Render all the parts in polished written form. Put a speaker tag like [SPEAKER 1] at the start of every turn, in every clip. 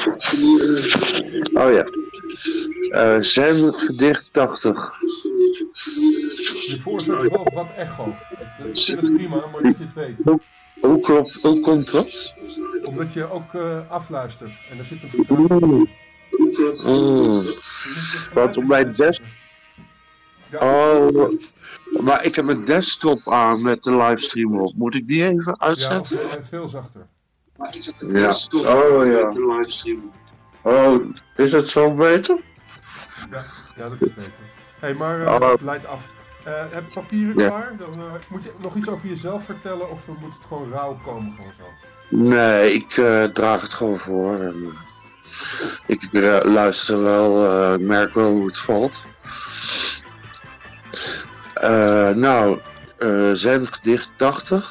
[SPEAKER 1] Oh ja. Zen-gedicht 80.
[SPEAKER 2] Je veroorzaakt wel wat echo. Ik vind het prima, maar dat je het weet.
[SPEAKER 1] Hoe komt dat?
[SPEAKER 2] Omdat je ook afluistert. En daar zit een vertraging.
[SPEAKER 1] Wat op mijn desktop? Oh, maar ik heb een desktop aan met de livestream op. Moet ik die even uitzetten?
[SPEAKER 2] Ja, veel zachter.
[SPEAKER 1] Ja. Oh ja. Oh, is het zo beter?
[SPEAKER 2] Ja, dat is beter. Hé, maar het leidt af. Heb je papieren klaar? Dan moet je nog iets over jezelf vertellen of moet het gewoon rauw komen gewoon zo?
[SPEAKER 1] Nee, ik draag het gewoon voor. En, ik luister wel, ik merk wel hoe het valt. Zen-gedicht 80.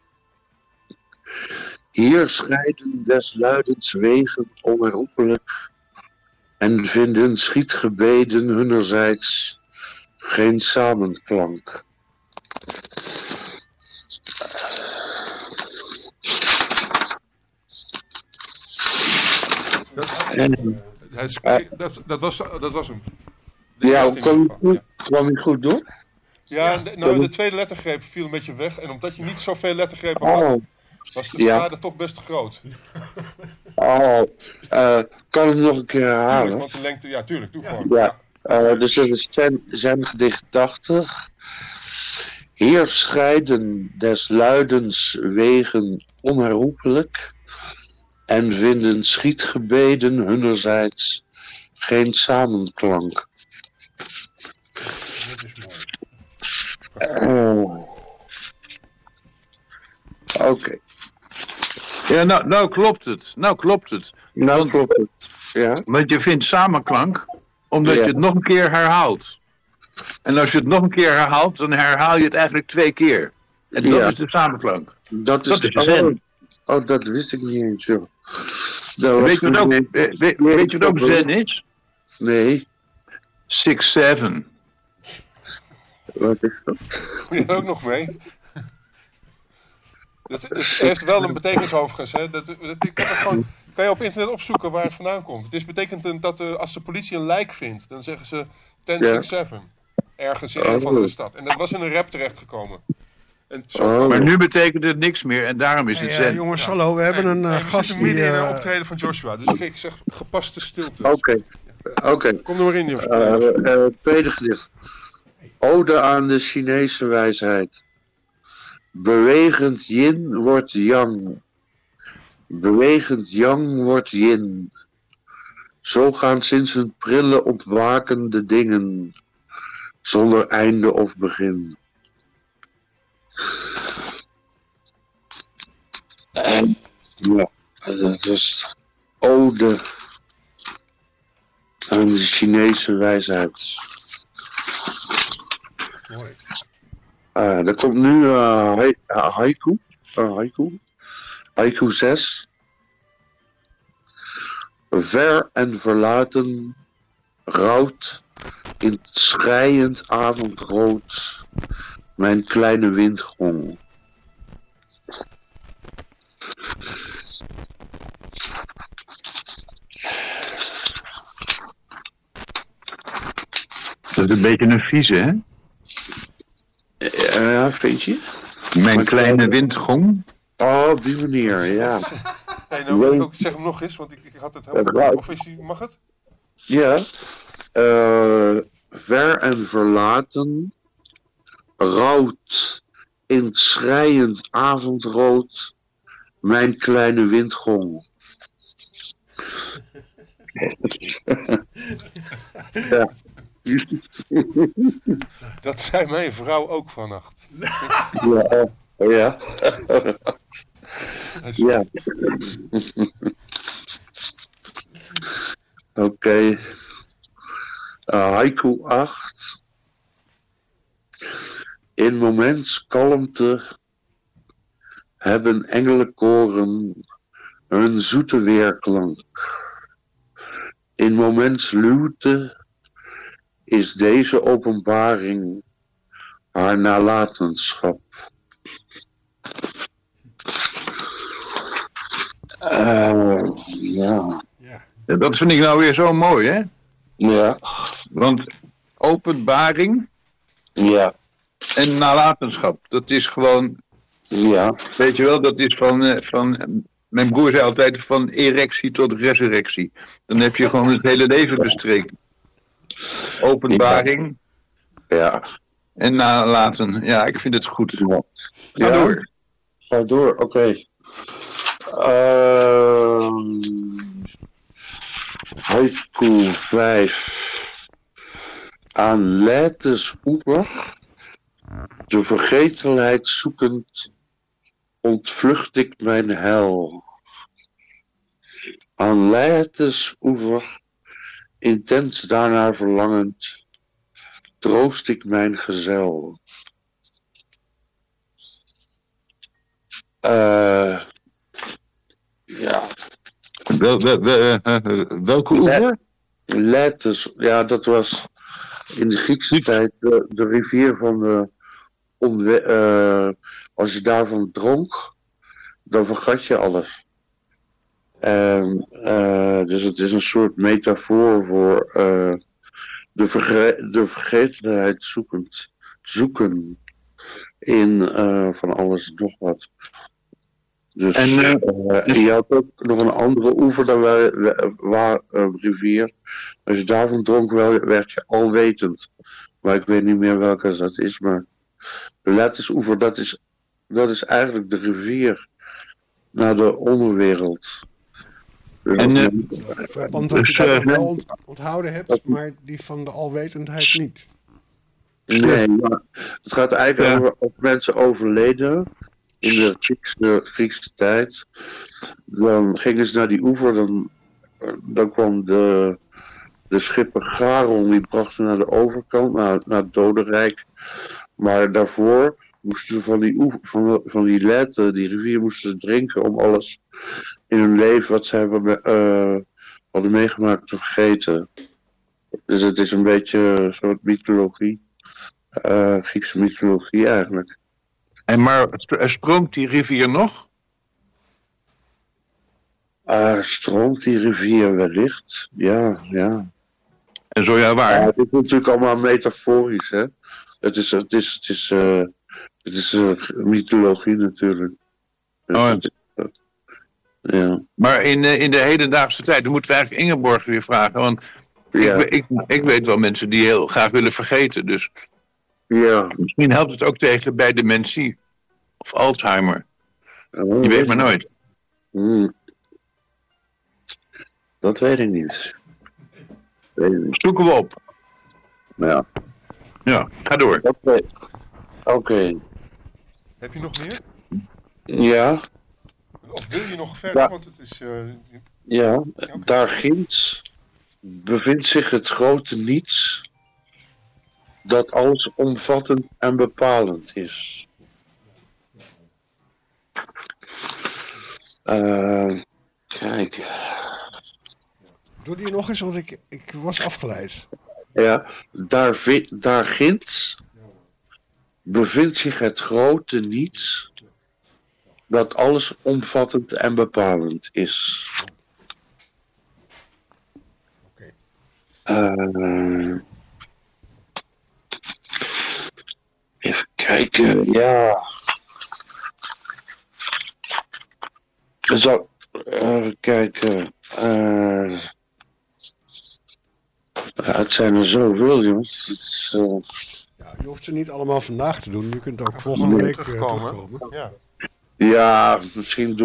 [SPEAKER 1] Hier scheiden des luidens wegen onherroepelijk en vinden schietgebeden hunnerzijds geen samenklank.
[SPEAKER 2] Dat was hem.
[SPEAKER 1] Ja, kwam hij goed door?
[SPEAKER 2] Ja, de tweede lettergreep viel een beetje weg. En omdat je niet zoveel lettergrepen had, was de schade toch best groot.
[SPEAKER 1] Kan het nog een keer herhalen?
[SPEAKER 2] Tuurlijk, want de lengte, tuurlijk, doe gewoon.
[SPEAKER 1] Dus dat is Zen-gedicht 80. Hier scheiden des luidens wegen onherroepelijk en vinden schietgebeden hunnerzijds geen samenklank.
[SPEAKER 2] Dat is mooi.
[SPEAKER 1] Oké.
[SPEAKER 3] Ja, nou klopt het.
[SPEAKER 1] Ja.
[SPEAKER 3] Want je vindt samenklank omdat je het nog een keer herhaalt. En als je het nog een keer herhaalt, dan herhaal je het eigenlijk 2 keer. En dat is de samenklank.
[SPEAKER 1] Dat is de zen. Oh, dat wist ik niet eens, joh.
[SPEAKER 3] Weet je wat ook zen is?
[SPEAKER 1] Nee.
[SPEAKER 3] 6-7.
[SPEAKER 1] Wat is dat?
[SPEAKER 2] Moet je er ook nog mee? Het heeft wel een betekenis overigens. Hè? Kan je op internet opzoeken waar het vandaan komt. Het betekent dat als de politie een lijk vindt, dan zeggen ze 10-6-7. Ergens in een van de stad. En dat was in een rap terechtgekomen.
[SPEAKER 3] Maar nu betekent het niks meer en daarom is het zen.
[SPEAKER 4] Jongens, hallo, we hebben een gast
[SPEAKER 2] die... midden in een optreden van Joshua. Dus ik zeg gepaste stilte.
[SPEAKER 1] Oké.
[SPEAKER 2] Kom er maar in, Joshua.
[SPEAKER 1] Tweede gedicht. Ode aan de Chinese wijsheid. Bewegend yin wordt yang. Bewegend yang wordt yin. Zo gaan sinds hun prille ontwakende dingen, zonder einde of begin. En ja, dat is ode aan de Chinese wijsheid.
[SPEAKER 4] Mooi.
[SPEAKER 1] Er komt nu haiku. Haiku 6. Ver en verlaten, rouwt in het schreiend avondrood mijn kleine windgong.
[SPEAKER 3] Dat is een beetje een vieze, hè?
[SPEAKER 1] Ja, vind je?
[SPEAKER 3] Mijn kleine windgong.
[SPEAKER 1] Oh, op die manier, ja.
[SPEAKER 2] Hey, nou, ik zeg hem nog eens, want ik had het helemaal... Of mag het?
[SPEAKER 1] Ja. Ver en verlaten, rouwt in het schreiend avondrood mijn kleine windgong. Ja.
[SPEAKER 2] Dat zei mijn vrouw ook vannacht.
[SPEAKER 1] Ja. Ja. Oké. Haiku 8. In moments kalmte hebben engelenkoren hun zoete weerklank. In moments luwte is deze openbaring haar nalatenschap. Ja.
[SPEAKER 3] Ja, dat vind ik nou weer zo mooi, hè?
[SPEAKER 1] Ja.
[SPEAKER 3] Want openbaring
[SPEAKER 1] Ja.
[SPEAKER 3] en nalatenschap, dat is gewoon,
[SPEAKER 1] Ja.
[SPEAKER 3] weet je wel, dat is van mijn broer zei altijd van erectie tot resurrectie. Dan heb je gewoon het hele leven bestreken. Openbaring
[SPEAKER 1] Ja.
[SPEAKER 3] en nalaten. Ja, ik vind het goed.
[SPEAKER 1] Ja.
[SPEAKER 3] Ga door.
[SPEAKER 1] Ga door, oké. Haiku 5. Aan Lettes oever, de vergetelheid zoekend, ontvlucht ik mijn hel. Aan Lettes oever, intens daarnaar verlangend, troost ik mijn gezel. Ja.
[SPEAKER 3] Welke oever?
[SPEAKER 1] Lettes, ja, dat was in de Griekse tijd de rivier van de als je daarvan dronk, dan vergat je alles. Dus het is een soort metafoor voor de vergetelheid zoeken in van alles en nog wat. Dus je had ook nog een andere oever dan waar rivier. Als je daarvan dronk, werd je alwetend. Maar ik weet niet meer welke dat is. Maar de Lettesoever, dat is eigenlijk de rivier naar de onderwereld.
[SPEAKER 4] Want dat je dat wel onthouden hebt, maar die van de alwetendheid niet.
[SPEAKER 1] Nee, maar het gaat eigenlijk over of mensen overleden in de Griekse tijd. Dan gingen ze naar die oever, dan kwam de schipper Charon, die bracht ze naar de overkant, naar het dodenrijk. Maar daarvoor moesten ze van die Lette, die rivier, moesten ze drinken om alles in hun leven wat ze hadden meegemaakt te vergeten. Dus het is een beetje een soort mythologie. Griekse mythologie eigenlijk.
[SPEAKER 3] En maar stroomt die rivier nog?
[SPEAKER 1] Stroomt die rivier wellicht? Ja.
[SPEAKER 3] En zo ja, waar?
[SPEAKER 1] Het is natuurlijk allemaal metaforisch, hè. Het is mythologie natuurlijk. Dus ja.
[SPEAKER 3] Maar in de hedendaagse tijd, dan moeten we eigenlijk Ingeborg weer vragen. Want ik weet wel mensen die heel graag willen vergeten. Dus
[SPEAKER 1] Ja.
[SPEAKER 3] misschien helpt het ook tegen bij dementie of Alzheimer. Je weet maar nooit.
[SPEAKER 1] Dat weet ik niet.
[SPEAKER 3] Zoeken we op.
[SPEAKER 1] Ja.
[SPEAKER 3] Ja, ga door.
[SPEAKER 1] Oké.
[SPEAKER 2] Heb je nog meer?
[SPEAKER 1] Ja.
[SPEAKER 2] Of wil je nog verder?
[SPEAKER 1] Ja.
[SPEAKER 2] Want het is...
[SPEAKER 1] Ja, daar ginds bevindt zich het grote niets dat alles omvattend en bepalend is. Kijk.
[SPEAKER 4] Doe die nog eens, want ik was afgeleid.
[SPEAKER 1] Ja, daar ginds bevindt zich het grote niets dat alles omvattend en bepalend is.
[SPEAKER 4] Oké.
[SPEAKER 1] Even kijken, ja. Zo, kijken. Het zijn er zoveel, jongens.
[SPEAKER 4] Ja, je hoeft ze niet allemaal vandaag te doen. Je kunt ook volgende week terugkomen.
[SPEAKER 2] Ja.
[SPEAKER 1] Ja, misschien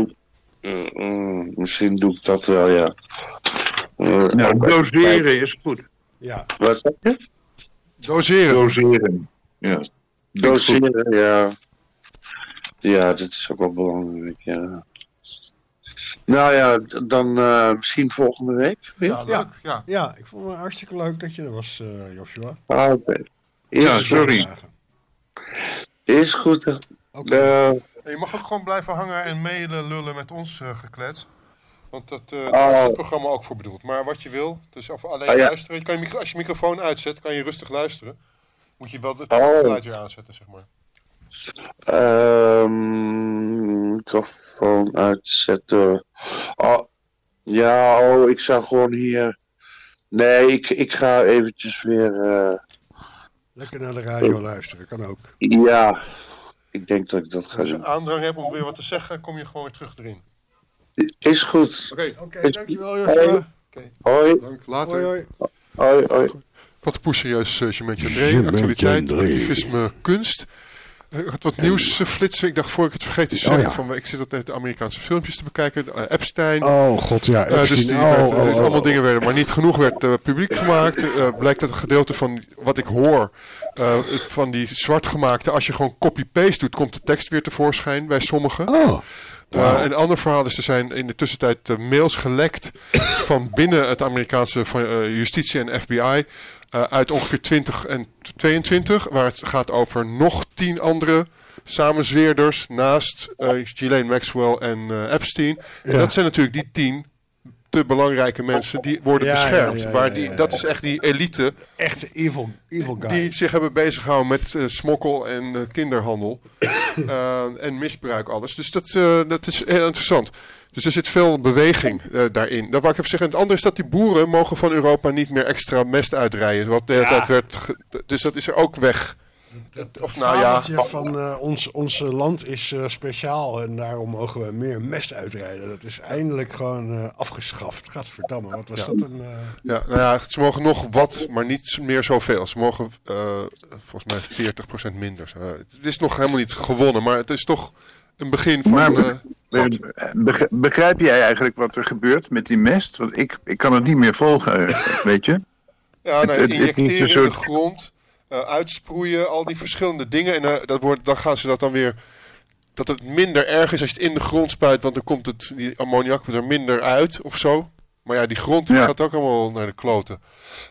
[SPEAKER 1] doe ik dat wel, ja.
[SPEAKER 3] Nou, doseren is goed.
[SPEAKER 4] Ja.
[SPEAKER 1] Wat zeg je?
[SPEAKER 3] Doseren. Ja.
[SPEAKER 1] Doseren, ja. Ja, dat is ook wel belangrijk, ja. Nou ja, dan misschien volgende week weer.
[SPEAKER 2] Ja, leuk. Ja.
[SPEAKER 4] Ja, ik vond het hartstikke leuk dat je er was, Joshua.
[SPEAKER 1] Oké.
[SPEAKER 3] Ja, sorry.
[SPEAKER 1] Is goed.
[SPEAKER 4] Oké.
[SPEAKER 2] En je mag ook gewoon blijven hangen en mailen, lullen met ons geklets. Want daar is het programma ook voor bedoeld. Maar wat je wil, dus of alleen luisteren. Als je microfoon uitzet, kan je rustig luisteren. Moet je wel het geluid weer aanzetten, zeg maar.
[SPEAKER 1] Microfoon uitzetten. Ja, ik zou gewoon hier... Nee, ik ga eventjes weer...
[SPEAKER 4] Lekker naar de radio luisteren, kan ook.
[SPEAKER 1] Ja, ik denk dat ik dat ga
[SPEAKER 2] Als je
[SPEAKER 1] doen.
[SPEAKER 2] aandrang hebt om weer wat te zeggen, kom je gewoon weer terug erin.
[SPEAKER 1] Is goed.
[SPEAKER 2] Oké,
[SPEAKER 4] Dankjewel Joshua.
[SPEAKER 1] Hoi.
[SPEAKER 2] dank. Later.
[SPEAKER 4] Hoi.
[SPEAKER 1] Hoi.
[SPEAKER 2] Wat een serieus Jementje André, actualiteit, activisme, kunst. Wat nieuws flitsen. Ik dacht voor ik het vergeet te zeggen, ik zit altijd de Amerikaanse filmpjes te bekijken. Epstein.
[SPEAKER 4] Oh god, ja.
[SPEAKER 2] Dus allemaal dingen werden, maar niet genoeg werd publiek gemaakt. Blijkt dat een gedeelte van wat ik hoor, van die zwart gemaakte, als je gewoon copy-paste doet, komt de tekst weer tevoorschijn bij sommigen. Een ander verhaal is, er zijn in de tussentijd mails gelekt van binnen het Amerikaanse justitie en FBI uit ongeveer 20 en 22, waar het gaat over nog 10 andere samenzweerders naast Ghislaine Maxwell en Epstein. Ja. Dat zijn natuurlijk die 10 te belangrijke mensen die worden beschermd. Dat is echt die elite.
[SPEAKER 4] Echte evil guy.
[SPEAKER 2] Die zich hebben bezighouden met smokkel en kinderhandel. En misbruik alles. Dus dat is heel interessant. Dus er zit veel beweging daarin. Dat wou ik even zeggen. Het andere is dat die boeren mogen van Europa niet meer extra mest uitrijden. Wat de hele tijd werd dus dat is er ook weg.
[SPEAKER 4] Van ons land is speciaal en daarom mogen we meer mest uitrijden. Dat is eindelijk gewoon afgeschaft. Gadverdamme, wat was dat een...
[SPEAKER 2] ze mogen nog wat, maar niet meer zoveel. Ze mogen volgens mij 40% minder. Het is nog helemaal niet gewonnen, maar het is toch een begin van...
[SPEAKER 3] begrijp jij eigenlijk wat er gebeurt met die mest? Want ik kan het niet meer volgen, weet je?
[SPEAKER 2] Ja, injecteren in de grond... uitsproeien, al die verschillende dingen. En dan gaan ze dat dan weer... Dat het minder erg is als je het in de grond spuit, want dan komt die ammoniak er minder uit of zo. Maar ja, die grond gaat ook allemaal naar de kloten.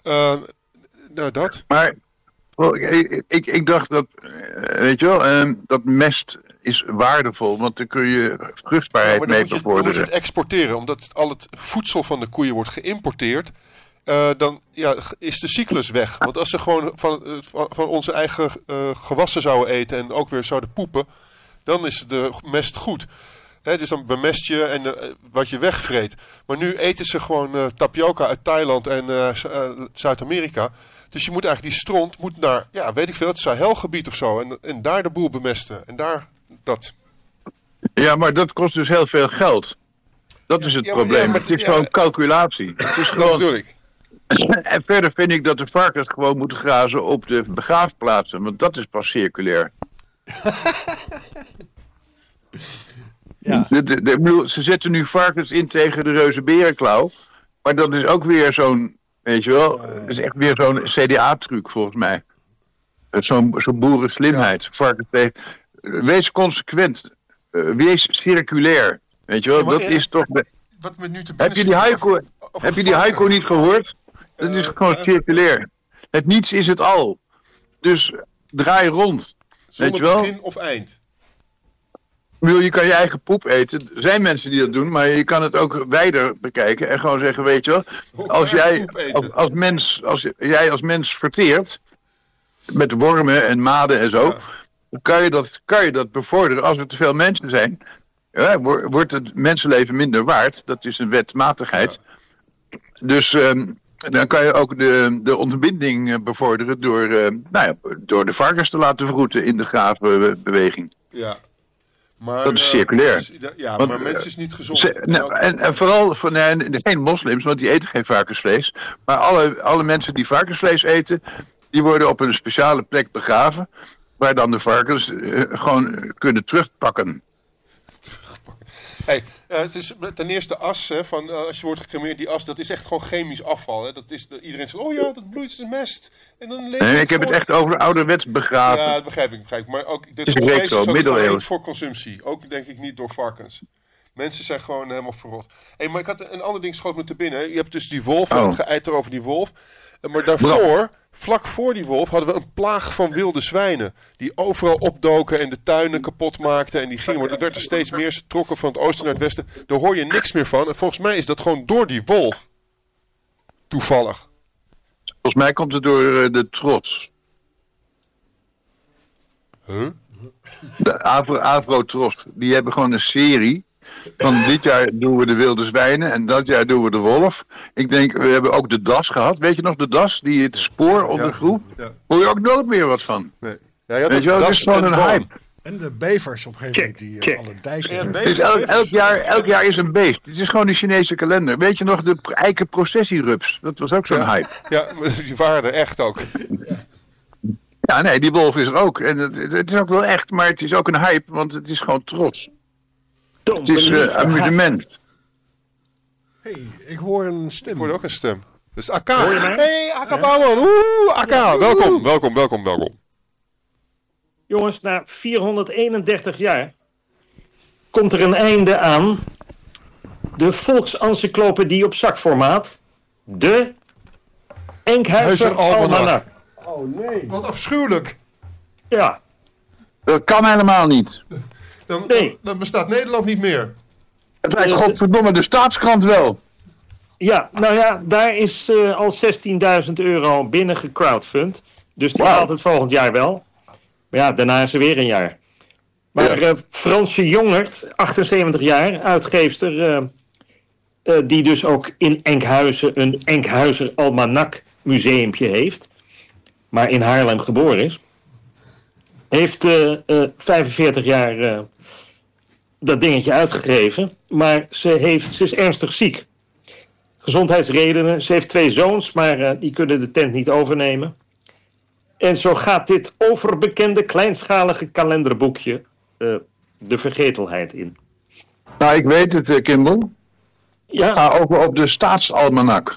[SPEAKER 2] Dat.
[SPEAKER 3] Maar ik dacht dat, weet je wel, dat mest is waardevol, want dan kun je vruchtbaarheid mee bevorderen.
[SPEAKER 2] Dan moet je het exporteren, omdat al het voedsel van de koeien wordt geïmporteerd. Dan is de cyclus weg. Want als ze gewoon van onze eigen gewassen zouden eten en ook weer zouden poepen, dan is de mest goed. Dus dan bemest je en wat je wegvreet. Maar nu eten ze gewoon tapioca uit Thailand en Zuid-Amerika. Dus je moet eigenlijk die stront naar, weet ik veel, het Sahelgebied of zo. En daar de boel bemesten. En daar dat.
[SPEAKER 3] Ja, maar dat kost dus heel veel geld. Dat is het probleem. Het is gewoon calculatie. Het is gewoon...
[SPEAKER 2] Dat bedoel ik.
[SPEAKER 3] En verder vind ik dat de varkens gewoon moeten grazen op de begraafplaatsen. Want dat is pas circulair. Ze zetten nu varkens in tegen de reuze berenklauw. Maar dat is ook weer zo'n, weet je wel, dat is echt weer zo'n CDA-truc volgens mij. Zo'n boerenslimheid. Varkens tegen... Wees consequent. Wees circulair. Weet je wel, dat is toch...
[SPEAKER 2] Wat me nu te
[SPEAKER 3] heb je die haiku niet gehoord? Dat is gewoon circulair. Het niets is het al. Dus draai rond.
[SPEAKER 2] Zonder
[SPEAKER 3] weet je wel?
[SPEAKER 2] begin of eind.
[SPEAKER 3] Je kan je eigen poep eten. Er zijn mensen die dat doen, maar je kan het ook wijder bekijken. En gewoon zeggen, weet je wel. Als jij als mens verteert, met wormen en maden en zo, dan kan je dat bevorderen. Als er te veel mensen zijn, wordt het mensenleven minder waard. Dat is een wetmatigheid. Dus dan kan je ook de ontbinding bevorderen door de varkens te laten verroeten in de graafbeweging.
[SPEAKER 2] Ja. Maar,
[SPEAKER 3] dat is circulair.
[SPEAKER 2] Maar mensen is niet gezond.
[SPEAKER 3] En vooral geen moslims, want die eten geen varkensvlees. Maar alle mensen die varkensvlees eten, die worden op een speciale plek begraven. Waar dan de varkens gewoon kunnen terugpakken.
[SPEAKER 2] Het is ten eerste as, als je wordt gecremeerd, die as, dat is echt gewoon chemisch afval. Hè? Dat is iedereen zegt, dat bloeit de mest. En dan
[SPEAKER 3] ik heb het echt over ouderwets begraven.
[SPEAKER 2] Ja, dat begrijp ik. Maar ook, dit
[SPEAKER 3] is ook
[SPEAKER 2] niet voor consumptie. Ook denk ik niet door varkens. Mensen zijn gewoon helemaal verrot. Maar ik had een ander ding schoot me te binnen. Je hebt dus die wolf, het geëiter over die wolf. Maar daarvoor, vlak voor die wolf, hadden we een plaag van wilde zwijnen. Die overal opdoken en de tuinen kapot maakten. En die gingen, maar er werd er steeds meer. Ze trokken van het oosten naar het westen. Daar hoor je niks meer van. En volgens mij is dat gewoon door die wolf. Toevallig.
[SPEAKER 3] Volgens mij komt het door de trots.
[SPEAKER 2] Huh?
[SPEAKER 3] De Afro-Tros. Die hebben gewoon een serie. Van dit jaar doen we de wilde zwijnen en dat jaar doen we de wolf. Ik denk, we hebben ook de das gehad. Weet je nog de das? Die het spoor ondergroef?
[SPEAKER 2] Ja.
[SPEAKER 3] Hoor je ook nooit meer wat van.
[SPEAKER 2] Nee. Ja, je had
[SPEAKER 3] Weet je wel, het is gewoon een hype.
[SPEAKER 4] En de bevers op een gegeven moment die alle dijken...
[SPEAKER 2] Ja,
[SPEAKER 3] Het is elk jaar is een beest. Het is gewoon de Chinese kalender. Weet je nog de eikenprocessierups? Dat was ook zo'n hype.
[SPEAKER 2] Ja, die waren er echt ook.
[SPEAKER 3] Ja, nee, die wolf is er ook. En het is ook wel echt, maar het is ook een hype, want het is gewoon trots. Het is amusement.
[SPEAKER 4] Hey, ik hoor een stem.
[SPEAKER 2] Ik hoorde ook een stem. Dat is AK.
[SPEAKER 5] Hoor je mij?
[SPEAKER 2] Hey, AK Bouwman. Oeh, AK. Welkom.
[SPEAKER 5] Jongens, na 431 jaar komt er een einde aan de volksencyclopedie op zakformaat. De Enkhuizer Almanak.
[SPEAKER 4] Oh nee.
[SPEAKER 2] Wat afschuwelijk.
[SPEAKER 5] Ja,
[SPEAKER 3] Dat kan helemaal niet.
[SPEAKER 2] Dan bestaat Nederland niet meer.
[SPEAKER 3] Het lijkt godverdomme de staatskrant wel.
[SPEAKER 5] ja, nou ja, daar is al €16.000 binnen gecrowdfund. Dus die haalt het volgend jaar wel. Maar ja, daarna is er weer een jaar. Maar Fransje Jongert, 78 jaar, uitgeefster, die dus ook in Enkhuizen een Enkhuizer Almanak museumpje heeft, maar in Haarlem geboren is, heeft 45 jaar dat dingetje uitgegeven, maar ze is ernstig ziek. Gezondheidsredenen, ze heeft 2 zoons, maar die kunnen de tent niet overnemen. En zo gaat dit overbekende kleinschalige kalenderboekje de vergetelheid in.
[SPEAKER 3] Nou, ik weet het, Kimball.
[SPEAKER 5] Ja,
[SPEAKER 3] Ga over op de staatsalmanak.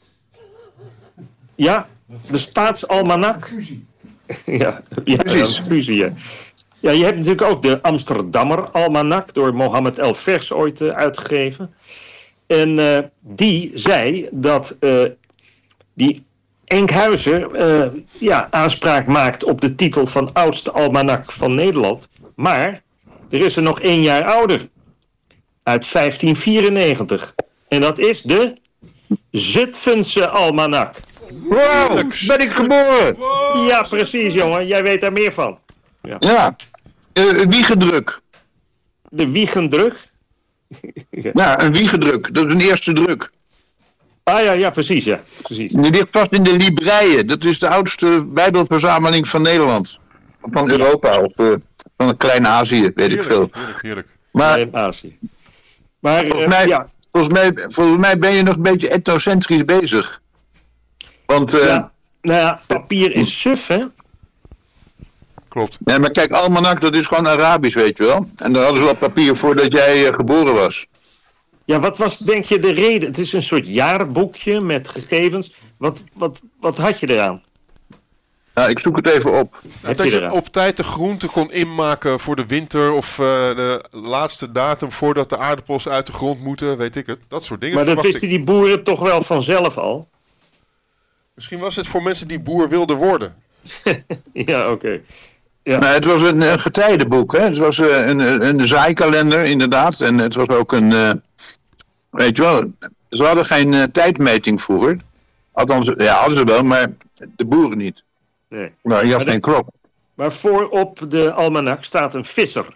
[SPEAKER 5] ja, de staatsalmanak. Ja,
[SPEAKER 3] Precies.
[SPEAKER 5] een fusie. Ja. Ja, je hebt natuurlijk ook de Amsterdammer almanak door Mohammed El Vers ooit uitgegeven. En die zei dat die Enkhuizer aanspraak maakt op de titel van oudste almanak van Nederland. Maar er is er nog 1 jaar ouder. Uit 1594. En dat is de Zutphense almanak.
[SPEAKER 3] Wow, ben ik geboren?
[SPEAKER 5] Ja, precies, jongen. Jij weet daar meer van.
[SPEAKER 3] Ja. Wiegendruk.
[SPEAKER 5] De Wiegendruk.
[SPEAKER 3] Ja, een wiegendruk. Dat is een eerste druk.
[SPEAKER 5] Ah ja, precies, ja. Precies.
[SPEAKER 3] Die ligt vast in de Libreien. Dat is de oudste bijbelverzameling van Nederland. Van Europa of van een klein Azië, weet ik veel.
[SPEAKER 2] Heerlijk.
[SPEAKER 3] Maar
[SPEAKER 5] In Azië. Maar
[SPEAKER 3] volgens mij ben je nog een beetje etnocentrisch bezig. Want,
[SPEAKER 5] nou ja, papier is suf, hè?
[SPEAKER 2] Klopt.
[SPEAKER 3] nee, maar kijk, almanak, dat is gewoon Arabisch, weet je wel. En daar hadden ze wel papier voordat jij geboren was.
[SPEAKER 5] Ja, wat was denk je de reden? Het is een soort jaarboekje met gegevens. Wat had je eraan?
[SPEAKER 3] Nou, ik zoek het even op.
[SPEAKER 5] Heb
[SPEAKER 2] Dat
[SPEAKER 5] je
[SPEAKER 2] je
[SPEAKER 5] eraan?
[SPEAKER 2] op tijd de groente kon inmaken voor de winter of de laatste datum voordat de aardappels uit de grond moeten, weet ik het. Dat soort dingen.
[SPEAKER 5] Maar dat
[SPEAKER 2] verwacht
[SPEAKER 5] wisten
[SPEAKER 2] ik.
[SPEAKER 5] die boeren toch wel vanzelf al?
[SPEAKER 2] Misschien was het voor mensen die boer wilden worden.
[SPEAKER 5] Ja, oké. Ja.
[SPEAKER 3] Nou, het was een getijdenboek, hè. Het was een zaaikalender, inderdaad. En het was ook een... weet je wel, ze hadden geen tijdmeting vroeger. Althans, ja, hadden ze wel, maar de boeren niet.
[SPEAKER 5] Nee.
[SPEAKER 3] Nou, je had
[SPEAKER 5] Maar
[SPEAKER 3] geen krop.
[SPEAKER 5] Maar voorop de almanak staat een visser.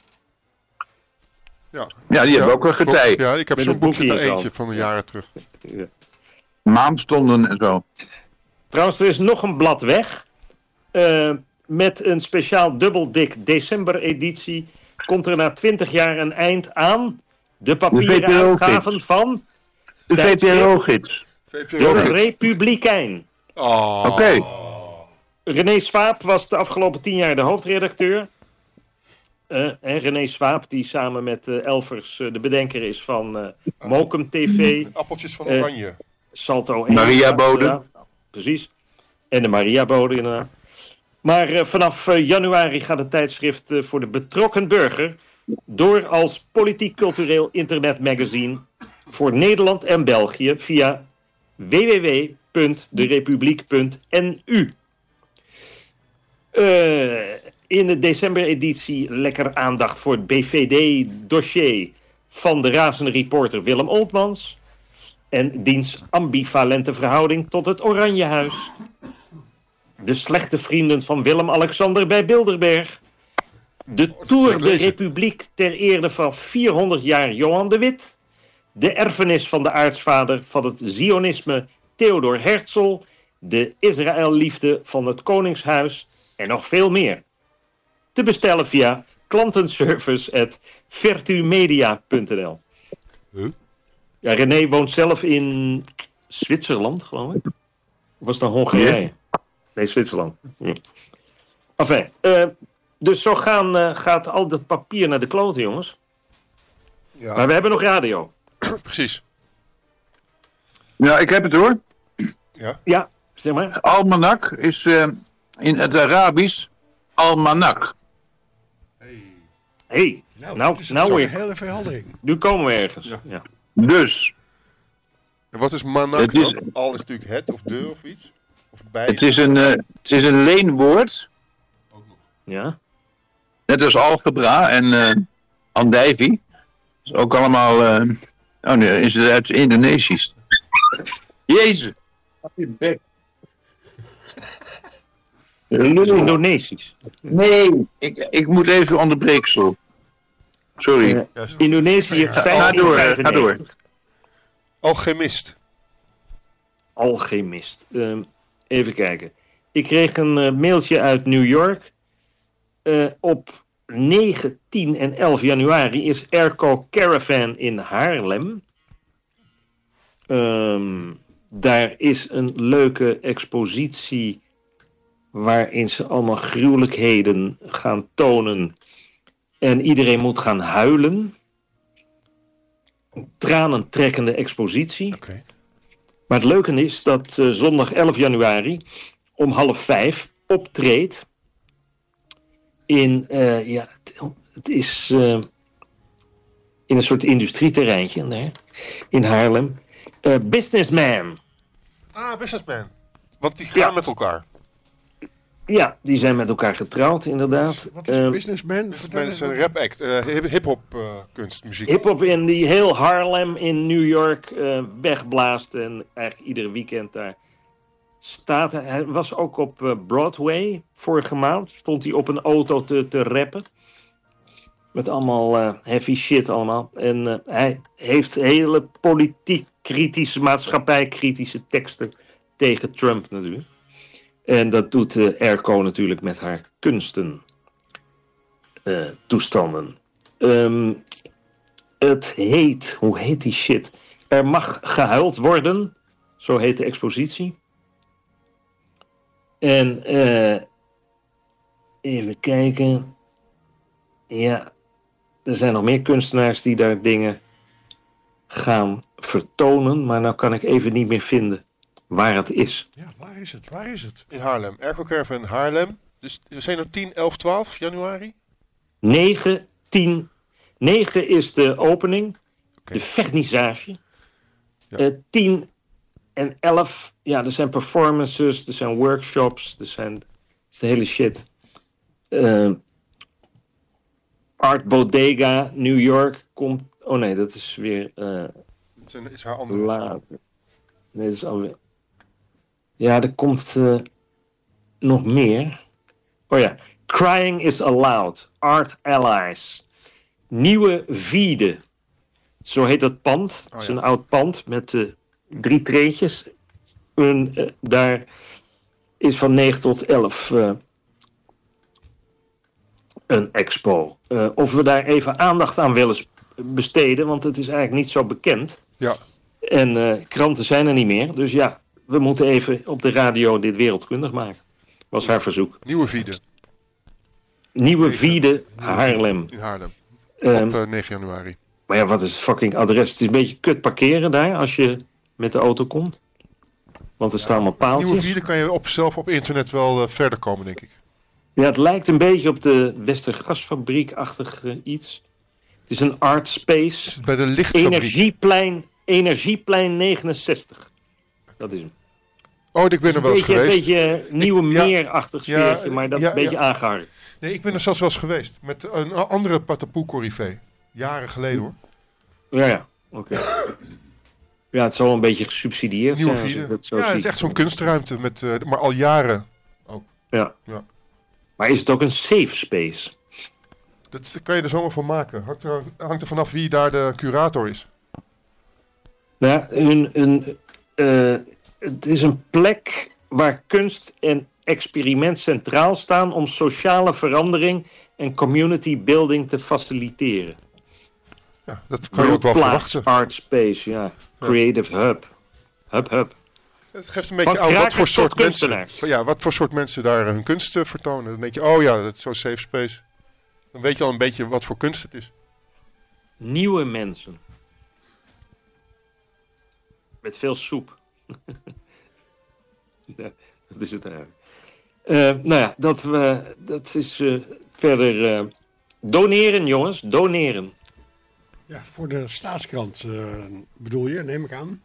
[SPEAKER 2] Ja,
[SPEAKER 3] Ja, die hebben ook een getij.
[SPEAKER 2] Ja, ik heb
[SPEAKER 5] Met
[SPEAKER 2] zo'n
[SPEAKER 5] een boekje
[SPEAKER 2] boekje
[SPEAKER 5] in
[SPEAKER 2] er
[SPEAKER 5] zijn
[SPEAKER 2] eentje
[SPEAKER 5] hand.
[SPEAKER 2] van de jaren terug.
[SPEAKER 5] Ja.
[SPEAKER 3] Maandstonden en zo.
[SPEAKER 5] Trouwens, er is nog een blad weg. Met een speciaal dubbeldik december-editie komt er na 20 jaar een eind aan de papieren
[SPEAKER 3] VPRO-gids.
[SPEAKER 5] uitgaven van
[SPEAKER 3] De
[SPEAKER 5] Tijdschrift.
[SPEAKER 3] VPRO-gids.
[SPEAKER 5] de Republikein.
[SPEAKER 2] Oh.
[SPEAKER 3] Oké.
[SPEAKER 5] René Swaap was de afgelopen 10 jaar de hoofdredacteur. René Swaap, die samen met Elvers de bedenker is van Mokum TV,
[SPEAKER 2] Appeltjes van Oranje.
[SPEAKER 5] Salto 1.
[SPEAKER 3] Mariabode.
[SPEAKER 5] inderdaad. Precies. En de Mariabode inderdaad. Maar vanaf januari gaat het tijdschrift voor de betrokken burger door als politiek-cultureel internetmagazine voor Nederland en België via www.derepubliek.nu. In de decembereditie lekker aandacht voor het BVD-dossier van de razende reporter Willem Oltmans en diens ambivalente verhouding tot het Oranjehuis. De slechte vrienden van Willem-Alexander bij Bilderberg. De Tour de Republiek ter ere van 400 jaar Johan de Wit. De erfenis van de aartsvader van het Zionisme Theodor Herzl. De Israëlliefde van het Koningshuis. En nog veel meer. Te bestellen via klantenservice@vertumedia.nl. Ja, René woont zelf in Zwitserland, geloof ik. Of was het dan Hongarije? Nee, Zwitserland. Ja. Enfin, dus zo gaat al dat papier naar de kloten, jongens.
[SPEAKER 2] Ja.
[SPEAKER 5] Maar we hebben nog radio.
[SPEAKER 2] Precies.
[SPEAKER 3] Ja, ik heb het hoor.
[SPEAKER 5] Ja, zeg maar.
[SPEAKER 3] Almanak is in het Arabisch almanak.
[SPEAKER 5] Hey,
[SPEAKER 4] het is een
[SPEAKER 5] weer.
[SPEAKER 4] hele verheldering.
[SPEAKER 5] Nu komen we ergens. Ja.
[SPEAKER 3] Dus,
[SPEAKER 2] En wat is manak
[SPEAKER 3] Het is-
[SPEAKER 2] dan? Al is natuurlijk het of de of iets? Of bij?
[SPEAKER 3] het is een leenwoord.
[SPEAKER 5] Ja.
[SPEAKER 3] Net als algebra en andijvie. Dat is ook allemaal... oh nee, is het uit Indonesisch. Jezus.
[SPEAKER 5] Dat is Indonesisch.
[SPEAKER 3] Nee, ik moet even onderbreeksel. Sorry.
[SPEAKER 5] Indonesië
[SPEAKER 3] Ga door,
[SPEAKER 5] 1595.
[SPEAKER 2] Alchemist.
[SPEAKER 5] Alchemist. Even kijken. Ik kreeg een mailtje uit New York. Op 9, 10 en 11 januari is Airco Caravan in Haarlem. Daar is een leuke expositie waarin ze allemaal gruwelijkheden gaan tonen. En iedereen moet gaan huilen. Tranentrekkende expositie.
[SPEAKER 2] Oké.
[SPEAKER 5] Maar het leuke is dat zondag 11 januari om 4:30 optreedt in, het is in een soort industrieterreintje daar, in Haarlem. Businessman.
[SPEAKER 2] Ah, Businessman. Want die gaan met elkaar.
[SPEAKER 5] Ja, die zijn met elkaar getrouwd, inderdaad.
[SPEAKER 4] Wat is Businessman?
[SPEAKER 2] Businessman is een rap act. Hip-hop kunstmuziek.
[SPEAKER 5] Hip-hop in die heel Harlem in New York wegblaast en eigenlijk iedere weekend daar staat. Hij was ook op Broadway vorige maand. Stond hij op een auto te rappen. Met allemaal heavy shit allemaal. En hij heeft hele politiek kritische, maatschappijkritische teksten tegen Trump natuurlijk. En dat doet Airco natuurlijk met haar kunsten toestanden. Het heet, hoe heet die shit? Er mag gehuild worden. Zo heet de expositie. En even kijken. Ja, er zijn nog meer kunstenaars die daar dingen gaan vertonen. Maar nou kan ik even niet meer vinden waar het is.
[SPEAKER 4] Ja, waar is het? Waar is het?
[SPEAKER 2] In Haarlem. Airco Caravan Haarlem. Dus we zijn er 10, 11, 12 januari.
[SPEAKER 5] 9, 10. 9 is de opening.
[SPEAKER 2] Oké.
[SPEAKER 5] De vernissage.
[SPEAKER 2] Ja.
[SPEAKER 5] 10 en 11. Ja, er zijn performances. Er zijn workshops. Er is de hele shit. Art Bodega, New York. Komt. Oh nee, dat is weer
[SPEAKER 2] Het is haar andere.
[SPEAKER 5] later. Nee, dat is alweer. Ja, er komt nog meer. Oh ja. Crying is Allowed. Art Allies. Nieuwe Vierde. Zo heet dat pand. Het is een oud pand met 3 treetjes. Daar is van 9 tot 11 een expo. Of we daar even aandacht aan willen besteden, want het is eigenlijk niet zo bekend.
[SPEAKER 2] Ja.
[SPEAKER 5] En kranten zijn er niet meer. Dus ja, we moeten even op de radio dit wereldkundig maken. Was haar verzoek.
[SPEAKER 2] Nieuwe Vierde
[SPEAKER 5] Nieuwe Vierde Haarlem.
[SPEAKER 2] in Haarlem.
[SPEAKER 5] Ehm,
[SPEAKER 2] Op 9 januari.
[SPEAKER 5] Maar ja, wat is het fucking adres? Het is een beetje kut parkeren daar als je met de auto komt. Want er staan allemaal
[SPEAKER 2] Nieuwe
[SPEAKER 5] paaltjes.
[SPEAKER 2] Vierde kan je zelf op internet wel verder komen, denk ik.
[SPEAKER 5] Ja, het lijkt een beetje op de Westergasfabriek-achtig iets. Het is een art space.
[SPEAKER 2] Bij de lichtfabriek.
[SPEAKER 5] Energieplein 69. Dat is hem.
[SPEAKER 2] Oh, ik ben er wel eens
[SPEAKER 5] Een
[SPEAKER 2] geweest.
[SPEAKER 5] beetje nieuwe
[SPEAKER 2] Ja.
[SPEAKER 5] meerachtig sfeertje, maar dat een beetje aangehangen.
[SPEAKER 2] Nee, ik ben er zelfs wel eens geweest. Met een andere Patapoe-corrivee. Jaren geleden hoor.
[SPEAKER 5] Ja, oké. Ja, het zal een beetje gesubsidieerd
[SPEAKER 2] Nieuwe
[SPEAKER 5] zijn. Als
[SPEAKER 2] Vierde.
[SPEAKER 5] ik dat zo
[SPEAKER 2] Ja, het
[SPEAKER 5] zie.
[SPEAKER 2] is echt zo'n kunstruimte. Maar al jaren.
[SPEAKER 5] Ja.
[SPEAKER 2] Ja.
[SPEAKER 5] Maar is het ook een safe space?
[SPEAKER 2] Dat kan je er zomaar van maken. Hangt er vanaf wie daar de curator is.
[SPEAKER 5] Nou, het is een plek waar kunst en experiment centraal staan om sociale verandering en community building te faciliteren.
[SPEAKER 2] Ja, dat kan je ook wel verwachten.
[SPEAKER 5] Art space, ja. Creative hub. Hub.
[SPEAKER 2] Het geeft een beetje aan wat voor soort mensen. Ja, wat voor soort mensen daar hun kunst vertonen. Dan denk je, oh ja, dat is zo'n safe space. Dan weet je al een beetje wat voor kunst het is.
[SPEAKER 5] Nieuwe mensen. Met veel soep. Ja, dat is het eigenlijk. Nou ja, dat is verder... doneren, jongens. Doneren.
[SPEAKER 4] Ja, voor de Staatskrant bedoel je, neem ik aan.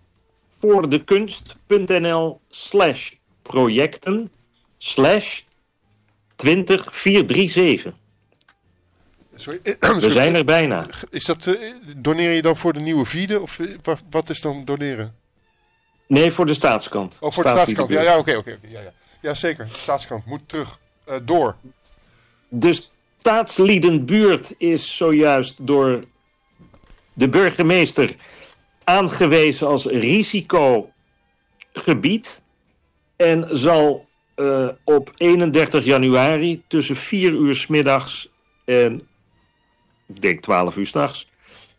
[SPEAKER 5] voordekunst.nl/projecten/20437.
[SPEAKER 2] Sorry,
[SPEAKER 5] we zijn er bijna.
[SPEAKER 2] Is dat, doneer je dan voor de nieuwe vierde? Of wat is dan doneren?
[SPEAKER 5] Nee, voor de Staatskrant.
[SPEAKER 2] Oh, voor de Staatskrant. Ja, oké. Ja, zeker. De Staatskrant moet terug. Door.
[SPEAKER 5] De Staatsliedenbuurt is zojuist door de burgemeester aangewezen als risicogebied. En zal op 31 januari tussen 4 uur 's middags en ik denk 12 uur 's nachts.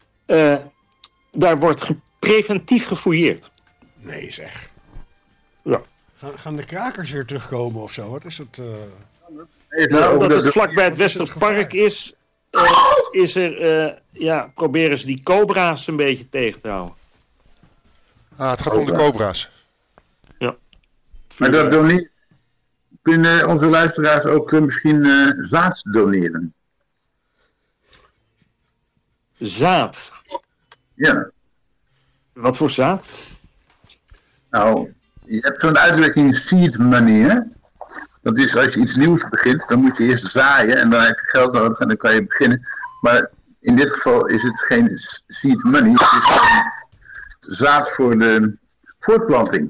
[SPEAKER 5] Daar wordt preventief gefouilleerd.
[SPEAKER 4] Nee, zeg.
[SPEAKER 5] Ja.
[SPEAKER 4] Gaan de krakers weer terugkomen of zo? Wat is het?
[SPEAKER 5] Dat het vlakbij het Westerpark is er, proberen ze die cobra's een beetje tegen te houden.
[SPEAKER 2] Het gaat om de cobra's.
[SPEAKER 5] Ja.
[SPEAKER 3] Maar dat kunnen onze luisteraars ook misschien zaad doneren?
[SPEAKER 5] Zaad?
[SPEAKER 3] Ja.
[SPEAKER 5] Wat voor zaad?
[SPEAKER 3] Nou, je hebt zo'n uitdrukking seed money, hè? Dat is als je iets nieuws begint, dan moet je eerst zaaien en dan heb je geld nodig en dan kan je beginnen. Maar in dit geval is het geen seed money, het is gewoon zaad voor de voortplanting.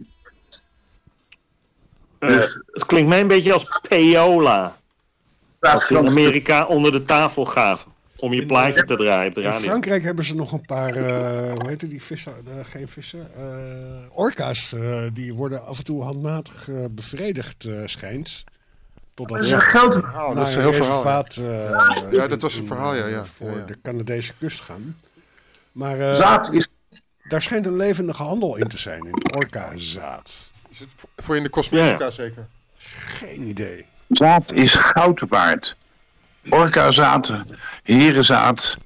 [SPEAKER 5] Het klinkt mij een beetje als payola. Dat in Amerika onder de tafel gaven. Om je plaatje te draaien.
[SPEAKER 4] In Frankrijk hebben ze nog een paar, hoe heet die vissen? Geen vissen. Orka's, die worden af en toe handmatig bevredigd, schijnt. Totdat ze
[SPEAKER 3] geld
[SPEAKER 2] naar dat is een heel verhaal.
[SPEAKER 4] Ja,
[SPEAKER 2] dat was een verhaal, ja.
[SPEAKER 4] Voor de Canadese kust gaan. Maar
[SPEAKER 3] zaad is...
[SPEAKER 4] daar schijnt een levendige handel in te zijn, in orka-zaad.
[SPEAKER 2] Is het voor in de cosmetica zeker?
[SPEAKER 4] Geen idee.
[SPEAKER 3] Zaad is goud waard. Orka-zaad, herenzaad,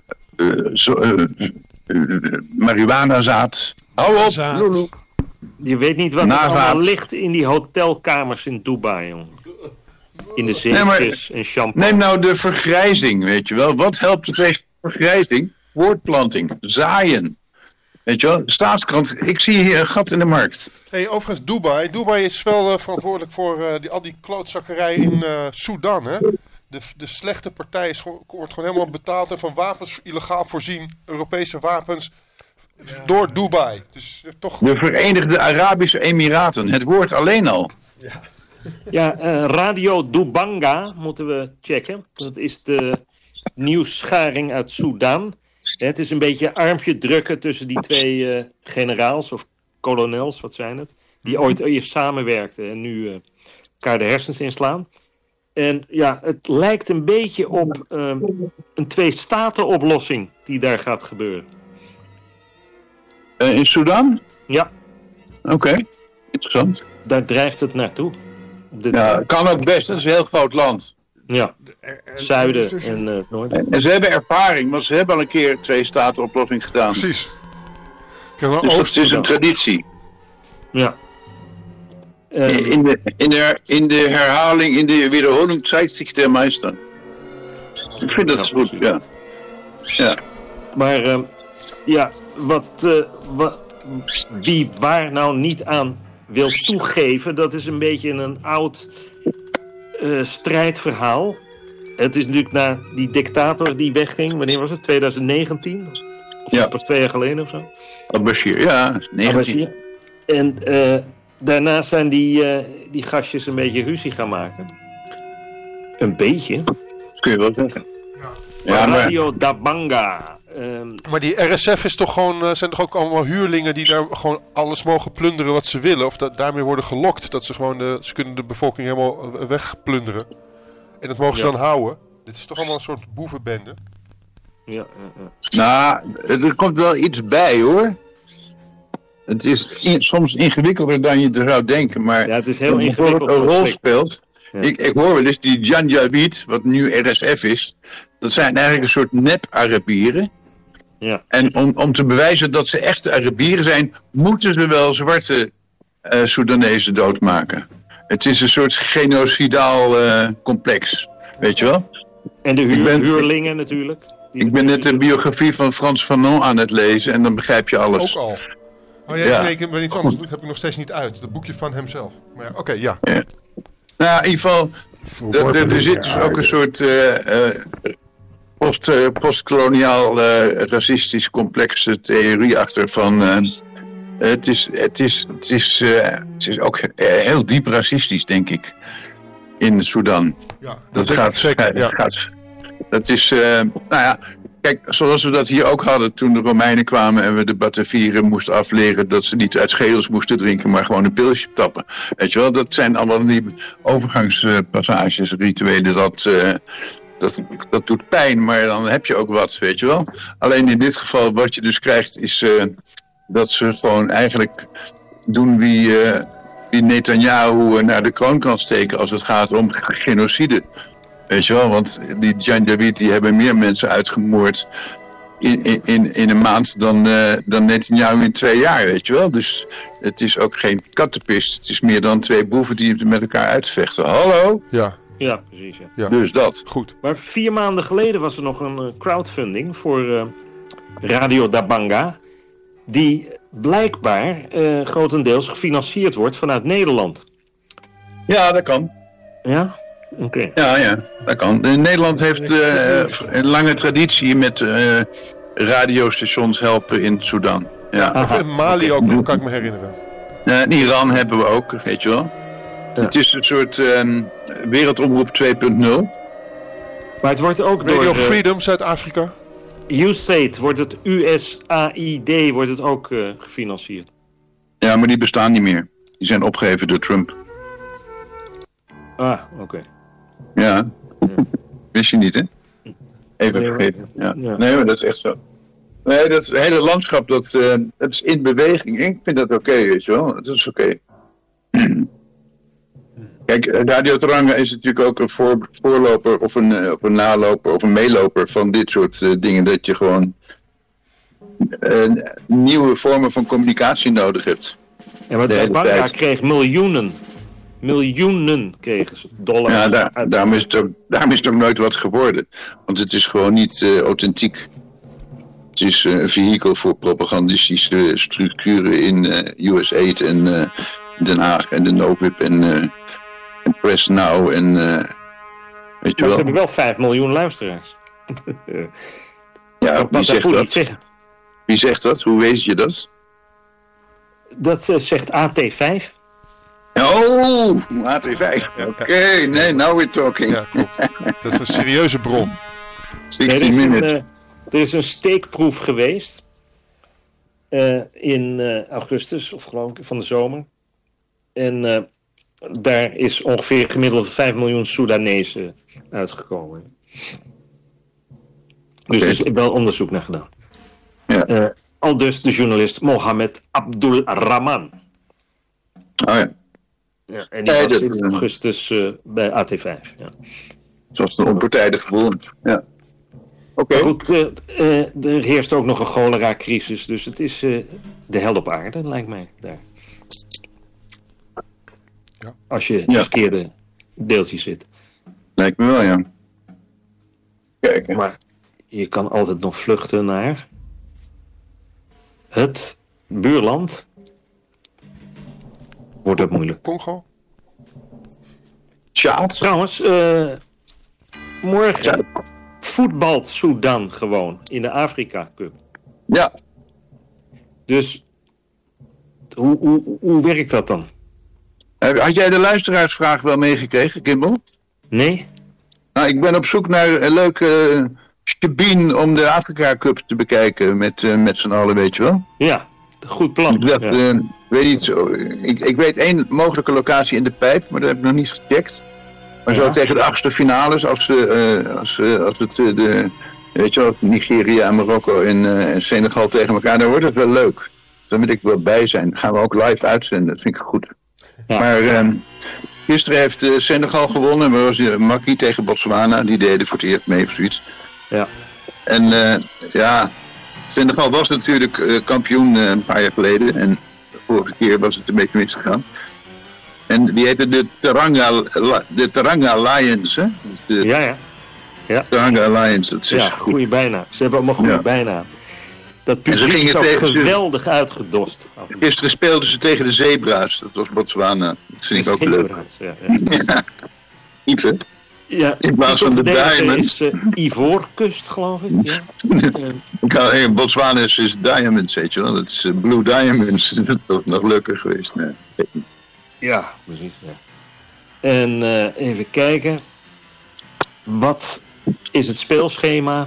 [SPEAKER 3] marihuana-zaad. Hou op, Lulu.
[SPEAKER 5] Je weet niet wat er allemaal ligt in die hotelkamers in Dubai, jongen. In de zeepjes en shampoo.
[SPEAKER 3] Neem nou de vergrijzing, weet je wel. Wat helpt er tegen vergrijzing? Voortplanting, zaaien. Weet je wel, Staatskrant, ik zie hier een gat in de markt.
[SPEAKER 2] Hey, overigens, Dubai is wel verantwoordelijk voor al die klootzakkerij in Sudan, hè? De slechte partij wordt gewoon helemaal betaald en van wapens illegaal voorzien. Europese wapens door Dubai. Dus, toch...
[SPEAKER 3] De Verenigde Arabische Emiraten, het woord alleen al.
[SPEAKER 5] Ja, Radio Dubanga moeten we checken. Dat is de nieuwsscharing uit Sudan. Het is een beetje armpje drukken tussen die twee generaals of kolonels, wat zijn het? Die ooit eerst samenwerkten en nu elkaar de hersens inslaan. En ja, het lijkt een beetje op een twee-staten-oplossing die daar gaat gebeuren.
[SPEAKER 3] In Sudan?
[SPEAKER 5] Ja.
[SPEAKER 3] Oké, interessant.
[SPEAKER 5] Daar drijft het naartoe.
[SPEAKER 3] Kan ook best, dat is een heel groot land.
[SPEAKER 5] Ja, zuiden en het noorden.
[SPEAKER 3] En ze hebben ervaring, want ze hebben al een keer twee-staten-oplossing gedaan.
[SPEAKER 2] Precies.
[SPEAKER 3] Dus het is een traditie.
[SPEAKER 5] Ja.
[SPEAKER 3] In de herhaling, in de wiederholing zeigt zich der Meister. Ik vind dat goed, ja.
[SPEAKER 5] Maar wie waar nou niet aan wil toegeven, dat is een beetje een oud strijdverhaal. Het is natuurlijk na die dictator die wegging, wanneer was het? 2019? Of pas 2 jaar geleden of zo?
[SPEAKER 3] Al-Bashir, ja, 19.
[SPEAKER 5] En daarna zijn die gastjes een beetje ruzie gaan maken. Een beetje.
[SPEAKER 3] Dat kun je wel zeggen. Ja, maar
[SPEAKER 5] Radio Dabanga.
[SPEAKER 2] Maar die RSF is toch gewoon, zijn toch ook allemaal huurlingen die daar gewoon alles mogen plunderen wat ze willen? Of dat daarmee worden gelokt? Dat ze gewoon ze kunnen de bevolking helemaal wegplunderen. En dat mogen ze dan houden. Dit is toch allemaal een soort boevenbende?
[SPEAKER 5] Ja.
[SPEAKER 3] nou, er komt wel iets bij hoor. Het is soms ingewikkelder dan je er zou denken, maar
[SPEAKER 5] Ja, het is heel
[SPEAKER 3] dat
[SPEAKER 5] ingewikkeld.
[SPEAKER 3] bijvoorbeeld een rol speelt.
[SPEAKER 5] Ja.
[SPEAKER 3] Ik hoor wel eens die Janjaweed, wat nu RSF is, dat zijn eigenlijk een soort nep-Arabieren.
[SPEAKER 5] Ja.
[SPEAKER 3] En om te bewijzen dat ze echte Arabieren zijn, moeten ze wel zwarte Soedanezen doodmaken. Het is een soort genocidaal complex, weet je wel?
[SPEAKER 5] En de
[SPEAKER 3] Ik ben-
[SPEAKER 5] huurlingen natuurlijk.
[SPEAKER 3] Ik ben net de biografie van Frans Fanon aan het lezen en dan begrijp je alles.
[SPEAKER 2] Ook al. Oh
[SPEAKER 3] Ja.
[SPEAKER 2] nee, ik ben iets anders. Dat heb ik nog steeds niet uit. Dat boekje van hemzelf. Maar ja, oké, ja.
[SPEAKER 3] Nou, in ieder geval, er zit dus ook een soort postkoloniaal racistisch complexe theorie achter van... het is ook heel diep racistisch, denk ik, in Sudan.
[SPEAKER 2] Ja,
[SPEAKER 3] Dat
[SPEAKER 2] denk
[SPEAKER 3] gaat
[SPEAKER 2] ik zeker. Ja.
[SPEAKER 3] Dat is, nou ja, kijk, zoals we dat hier ook hadden toen de Romeinen kwamen en we de Batavieren moesten afleren dat ze niet uit schedels moesten drinken, maar gewoon een pilsje tappen. Weet je wel, dat zijn allemaal die overgangspassages, rituelen, dat doet pijn, maar dan heb je ook wat, weet je wel. Alleen in dit geval, wat je dus krijgt, is dat ze gewoon eigenlijk doen wie Netanyahu naar de kroon kan steken als het gaat om genocide. Weet je wel, want die Janjaweed die hebben meer mensen uitgemoord in een maand dan Netanyahu in 2 jaar, weet je wel. Dus het is ook geen kattenpist. Het is meer dan 2 boeven die het met elkaar uitvechten. Hallo?
[SPEAKER 2] Ja,
[SPEAKER 5] Ja, precies. Ja.
[SPEAKER 2] ja.
[SPEAKER 3] Dus dat.
[SPEAKER 2] Goed.
[SPEAKER 5] Maar 4 maanden geleden was er nog een crowdfunding voor Radio Dabanga. Die blijkbaar grotendeels gefinancierd wordt vanuit Nederland.
[SPEAKER 3] Ja, dat kan.
[SPEAKER 5] Ja? Oké.
[SPEAKER 3] Ja, dat kan. Nederland heeft een lange traditie met radiostations helpen in Sudan. Ja.
[SPEAKER 5] Aha,
[SPEAKER 2] En Mali ook nog, kan ik me herinneren.
[SPEAKER 3] In Iran hebben we ook, weet je wel.
[SPEAKER 5] Ja.
[SPEAKER 3] Het is een soort wereldomroep 2.0.
[SPEAKER 5] Maar het wordt ook
[SPEAKER 2] Radio
[SPEAKER 5] door
[SPEAKER 2] Freedom, Zuid-Afrika.
[SPEAKER 5] USAID, wordt het USAID, wordt het ook gefinancierd.
[SPEAKER 3] Ja, maar die bestaan niet meer. Die zijn opgeheven door Trump.
[SPEAKER 5] Ah, oké.
[SPEAKER 3] Ja. Wist je niet, hè? Even
[SPEAKER 5] Nee,
[SPEAKER 3] vergeten. Ja.
[SPEAKER 5] ja.
[SPEAKER 3] Nee, maar dat is echt zo. Nee, dat hele landschap, dat is in beweging. Ik vind dat oké, weet je wel. Dat is oké. Kijk, Radio Teranga is natuurlijk ook een voorloper of een naloper of een meeloper van dit soort dingen. Dat je gewoon nieuwe vormen van communicatie nodig hebt.
[SPEAKER 5] En wat
[SPEAKER 3] De hele
[SPEAKER 5] Dabanga
[SPEAKER 3] tijd.
[SPEAKER 5] kreeg miljoenen kregen ze, dollars.
[SPEAKER 3] Ja, daarom is het ook nooit wat geworden. Want het is gewoon niet authentiek. Het is een vehikel voor propagandistische structuren in USAID en Den Haag en de NOWIP en Press Now en weet je
[SPEAKER 5] Maar ze
[SPEAKER 3] wel.
[SPEAKER 5] hebben wel 5 miljoen luisteraars.
[SPEAKER 3] Ja,
[SPEAKER 5] Dat
[SPEAKER 3] wie
[SPEAKER 5] mag
[SPEAKER 3] zegt
[SPEAKER 5] goed niet
[SPEAKER 3] dat?
[SPEAKER 5] zeggen.
[SPEAKER 3] Wie zegt dat? Hoe weet je dat?
[SPEAKER 5] Dat zegt AT5.
[SPEAKER 3] Oh, AT5. Oké, nee, now we're talking.
[SPEAKER 2] Ja, klopt. Dat is een serieuze bron.
[SPEAKER 3] 16 minutes.
[SPEAKER 5] Er is een steekproef geweest. In augustus, of geloof ik, van de zomer. En daar is ongeveer gemiddeld 5 miljoen Soedanezen uitgekomen. Dus er is wel onderzoek naar gedaan.
[SPEAKER 3] Ja.
[SPEAKER 5] Aldus de journalist Mohammed Abdul Rahman.
[SPEAKER 3] Oh ja,
[SPEAKER 5] Ja, en die
[SPEAKER 3] Nee,
[SPEAKER 5] was
[SPEAKER 3] dat-
[SPEAKER 5] in augustus bij AT5. Ja.
[SPEAKER 3] zoals een onpartijdig gevoel. Ja. Oké.
[SPEAKER 5] Maar goed, er heerst ook nog een cholera-crisis. Dus het is de hel op aarde, lijkt mij, daar.
[SPEAKER 2] Ja.
[SPEAKER 5] Als je in
[SPEAKER 3] Ja.
[SPEAKER 5] het verkeerde deeltje zit.
[SPEAKER 3] Lijkt me wel, ja. Kijk, hè.
[SPEAKER 5] Maar je kan altijd nog vluchten naar het buurland. Wordt het moeilijk.
[SPEAKER 2] Congo?
[SPEAKER 3] Tjaat.
[SPEAKER 5] Trouwens, morgen voetbalt Sudan gewoon in de Afrika Cup.
[SPEAKER 3] Ja,
[SPEAKER 5] Dus hoe werkt dat dan?
[SPEAKER 3] had jij de luisteraarsvraag wel meegekregen, Kimball?
[SPEAKER 5] Nee?
[SPEAKER 3] Nou, ik ben op zoek naar leuke Sabine om de Afrika Cup te bekijken met z'n allen, weet je wel.
[SPEAKER 5] Ja, goed plan.
[SPEAKER 3] Ik dacht, weet niet zo. Ik weet één mogelijke locatie in de pijp, maar dat heb ik nog niet gecheckt. Maar zo tegen de 8e finales, als het weet je wel, Nigeria en Marokko en Senegal tegen elkaar, dan wordt het wel leuk. Daar wil ik wel bij zijn. Dan gaan we ook live uitzenden, dat vind ik goed. Ja. Maar gisteren heeft Senegal gewonnen, maar was Maki tegen Botswana, die deden voor het eerst mee of zoiets.
[SPEAKER 5] Ja.
[SPEAKER 3] En Senegal was natuurlijk kampioen een paar jaar geleden en de vorige keer was het een beetje misgegaan. En die heette de Teranga Lions, hè?
[SPEAKER 5] Ja.
[SPEAKER 3] Teranga Lions, dat is goed.
[SPEAKER 5] Goede bijnaam. Ze hebben allemaal goede bijnaam. Dat publiek is ook geweldig uitgedost.
[SPEAKER 3] Gisteren speelden ze tegen de zebra's, dat was Botswana. Dat vind ik ook leuk. Ja. Niet, hè?
[SPEAKER 5] Ja,
[SPEAKER 3] in plaats van de Diamonds.
[SPEAKER 5] Is Ivoorkust, geloof ik.
[SPEAKER 3] Ja. Botswana is Diamonds, weet je wel. Dat is Blue Diamonds. Dat was nog leuker geweest. Nee.
[SPEAKER 5] Ja, precies. Ja. En even kijken. Wat is het speelschema?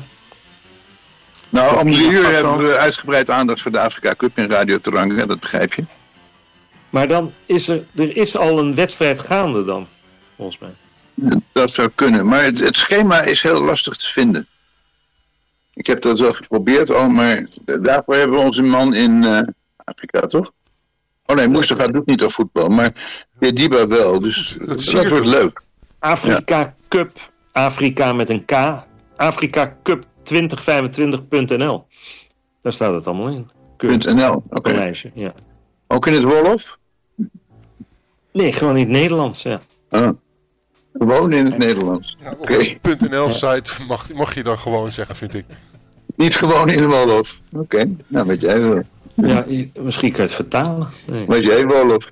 [SPEAKER 3] Nou, om 3 uur hebben we uitgebreid aandacht voor de Afrika Cup in Radio Teranga, dat begrijp je.
[SPEAKER 5] Maar dan is er is al een wedstrijd gaande dan, volgens mij.
[SPEAKER 3] Dat zou kunnen, maar het schema is heel lastig te vinden. Ik heb dat wel geprobeerd al, maar daarvoor hebben we onze man in Afrika, toch? Oh nee, Moestaga doet niet aan voetbal, maar Diba wel, dus dat wordt leuk.
[SPEAKER 5] Afrika Cup, Afrika met een K, Afrika Cup 2025.nl. Daar staat het allemaal in.
[SPEAKER 3] .nl, oké.
[SPEAKER 5] Lijstje, ja.
[SPEAKER 3] Ook in het Wolof?
[SPEAKER 5] Nee, gewoon in het Nederlands, ja.
[SPEAKER 3] Gewoon in het Nederlands.
[SPEAKER 2] Ja, op de .nl-site mag je dan gewoon zeggen, vind ik.
[SPEAKER 3] Niet gewoon in de Wolof. Oké, nou weet jij wel.
[SPEAKER 5] Ja, misschien kan je het vertalen. Nee.
[SPEAKER 3] Weet jij Wolof?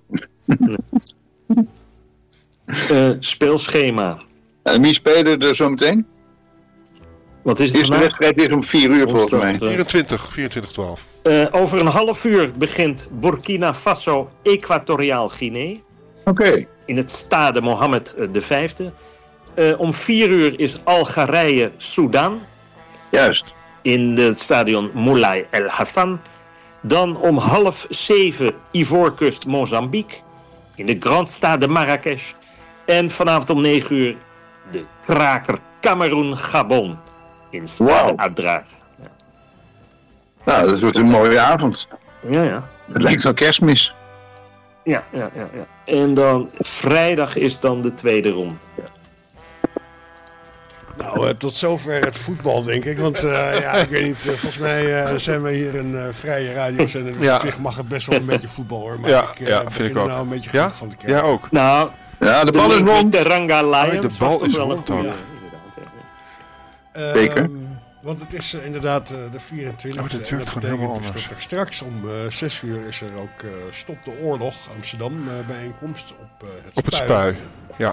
[SPEAKER 5] Speelschema.
[SPEAKER 3] En wie spelen er zo meteen?
[SPEAKER 5] Wat is het?
[SPEAKER 3] De wedstrijd is om 4 uur volgens mij.
[SPEAKER 2] 24-12.
[SPEAKER 5] Over een half uur begint Burkina Faso Equatoriaal Guinea.
[SPEAKER 3] Oké.
[SPEAKER 5] In het Stade Mohammed V. Om 4 uur is Algerije Sudan.
[SPEAKER 3] Juist.
[SPEAKER 5] In het stadion Moulay El Hassan. Dan om 6:30 Ivoorkust Mozambique. In de Grand Stade Marrakesh. En vanavond om 9 uur de kraker Cameroen Gabon. In Stade Adrar. Ja.
[SPEAKER 3] Nou, dat wordt een mooie avond.
[SPEAKER 5] Ja.
[SPEAKER 3] Het lijkt wel Kerstmis.
[SPEAKER 5] Ja. En dan vrijdag is dan de tweede ronde. Ja.
[SPEAKER 4] Nou, tot zover het voetbal, denk ik. Want ik weet niet, volgens mij zijn we hier een vrije radiozender. Dus op zich mag het best wel een beetje voetbal, hoor. Maar ik
[SPEAKER 2] vind ik ook.
[SPEAKER 4] Nou een beetje gek van te krijgen.
[SPEAKER 2] Ja, ook.
[SPEAKER 5] Nou,
[SPEAKER 3] de bal is rond.
[SPEAKER 5] De Teranga Lions.
[SPEAKER 2] De bal is rond.
[SPEAKER 3] Zeker.
[SPEAKER 4] Want het is inderdaad de 24e.
[SPEAKER 2] Dat werkt gewoon helemaal anders.
[SPEAKER 4] Dus straks om 6 uur is er ook Stop de Oorlog Amsterdam bijeenkomst op het Spui.
[SPEAKER 2] Ja.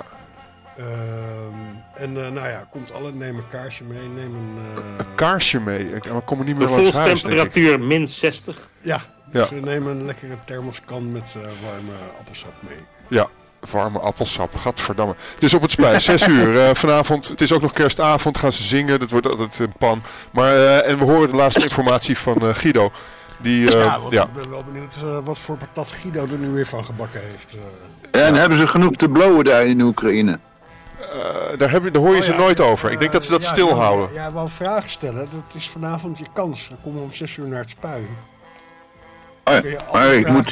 [SPEAKER 4] Komt alle, neem een kaarsje mee,
[SPEAKER 2] een kaarsje mee? Ik kom er niet meer
[SPEAKER 5] de
[SPEAKER 2] langs huis,
[SPEAKER 5] temperatuur min 60.
[SPEAKER 4] Ja, dus we nemen een lekkere thermoskan met warme appelsap mee.
[SPEAKER 2] Ja, warme appelsap, gadverdamme. Het is op het Spui, 6 uur vanavond. Het is ook nog kerstavond, gaan ze zingen, dat wordt altijd een pan. Maar, en we horen de laatste informatie van Guido. Ik
[SPEAKER 4] ben wel benieuwd wat voor patat Guido er nu weer van gebakken heeft.
[SPEAKER 3] En hebben ze genoeg te blowen daar in Oekraïne?
[SPEAKER 2] Daar hoor je ze nooit over. Ik denk dat ze dat stilhouden.
[SPEAKER 4] Ja, wel vragen stellen. Dat is vanavond je kans. Dan komen we om 6 uur naar het Spui.
[SPEAKER 3] Maar ik moet...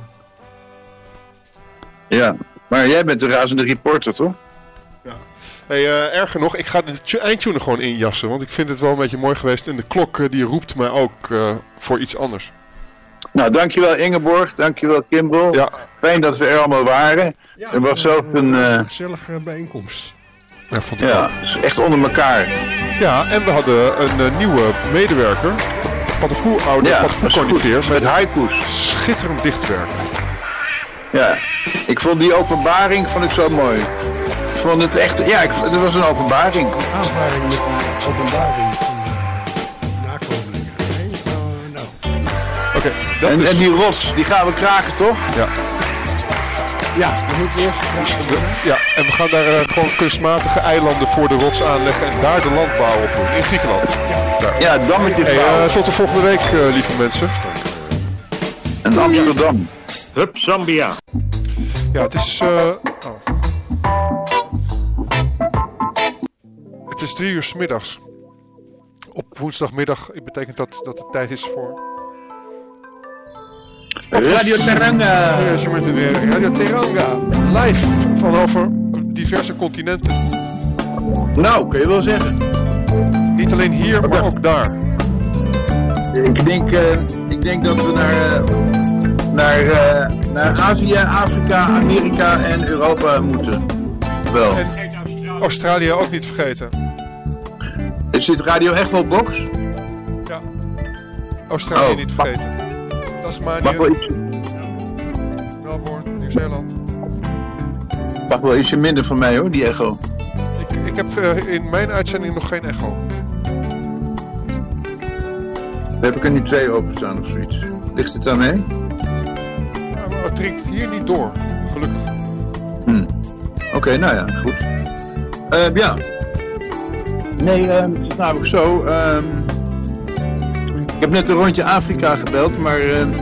[SPEAKER 3] Ja, maar jij bent de razende reporter, toch?
[SPEAKER 2] Ja. Hey, erger nog, ik ga de eindtune gewoon injassen. Want ik vind het wel een beetje mooi geweest. En de klok die roept mij ook voor iets anders.
[SPEAKER 3] Nou, dankjewel Ingeborg. Dankjewel Kimball. Ja. Fijn dat we er allemaal waren.
[SPEAKER 4] Ja,
[SPEAKER 3] er was zelfs een
[SPEAKER 4] gezellige bijeenkomst.
[SPEAKER 2] Ja,
[SPEAKER 3] dus echt onder elkaar.
[SPEAKER 2] Ja, en we hadden een nieuwe medewerker. Paddenkoe-conducteur
[SPEAKER 3] met haiku's.
[SPEAKER 2] Schitterend dichtwerk.
[SPEAKER 3] Ja, ik vond die openbaring zo mooi. Ik vond het echt, het was een openbaring.
[SPEAKER 4] Een aanvaring met die openbaring van nakomelingen.
[SPEAKER 2] Oké,
[SPEAKER 3] en die rots, die gaan we kraken, toch?
[SPEAKER 2] Ja.
[SPEAKER 4] Ja, we moeten eerst...
[SPEAKER 2] Ja, en we gaan daar gewoon kunstmatige eilanden voor de rots aanleggen en daar de landbouw op doen, in Griekenland.
[SPEAKER 3] Ja, dan met je
[SPEAKER 2] tot de volgende week, lieve mensen.
[SPEAKER 3] En Amsterdam.
[SPEAKER 5] Hup, Zambia.
[SPEAKER 2] Ja, het is... Het is 3 uur 's middags. Op woensdagmiddag betekent dat het tijd is voor...
[SPEAKER 3] Radio Teranga.
[SPEAKER 2] Radio Teranga. Live van over diverse continenten.
[SPEAKER 3] Nou, kun je wel zeggen.
[SPEAKER 2] Niet alleen hier, maar ook daar.
[SPEAKER 3] Ik denk dat we naar Azië, Afrika, Amerika en Europa moeten. Wel.
[SPEAKER 2] En Australië ook niet vergeten.
[SPEAKER 3] Is dit Radio Echo Box?
[SPEAKER 2] Ja. Australië niet vergeten. Tasmanië. Melbourne, Nieuw-Zeeland.
[SPEAKER 3] Mag wel ietsje minder van mij hoor, die Echo.
[SPEAKER 2] Ik heb in mijn uitzending nog geen Echo.
[SPEAKER 3] Heb ik er nu 2 openstaan of zoiets? Ligt het daarmee?
[SPEAKER 2] Ja, maar het dringt hier niet door, gelukkig.
[SPEAKER 3] Oké, nou ja, goed. Ja. Nee, het is namelijk zo. Ik heb net een rondje Afrika gebeld, maar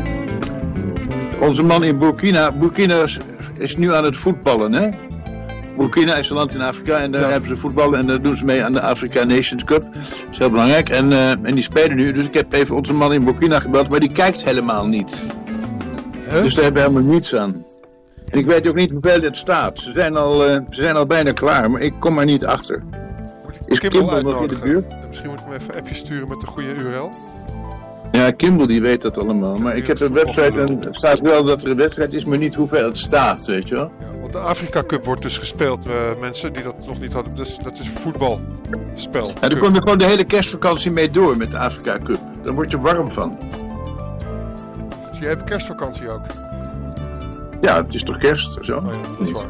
[SPEAKER 3] onze man in Burkina is nu aan het voetballen, hè? Burkina is een land in Afrika en daar hebben ze voetballen en daar doen ze mee aan de Africa Nations Cup. Dat is heel belangrijk en die spelen nu. Dus ik heb even onze man in Burkina gebeld, maar die kijkt helemaal niet. Huh? Dus daar hebben we helemaal niets aan. En ik weet ook niet hoeveel het staat. Ze zijn al bijna klaar, maar ik kom er niet achter. Is Kimball nog in de buurt?
[SPEAKER 2] Misschien moet ik hem even een appje sturen met de goede URL.
[SPEAKER 3] Ja, Kimball die weet dat allemaal. Maar ik heb een website en er staat wel dat er een wedstrijd is, maar niet hoeveel het staat, weet je wel.
[SPEAKER 2] Ja, want de Afrika Cup wordt dus gespeeld, mensen die dat nog niet hadden. Dus dat is een voetbalspel.
[SPEAKER 3] Ja, daar kom je gewoon de hele kerstvakantie mee door met de Afrika Cup. Daar word je warm van.
[SPEAKER 2] Dus jij hebt kerstvakantie ook?
[SPEAKER 3] Ja, het is toch kerst, zo?
[SPEAKER 2] Oh ja, dat is waar.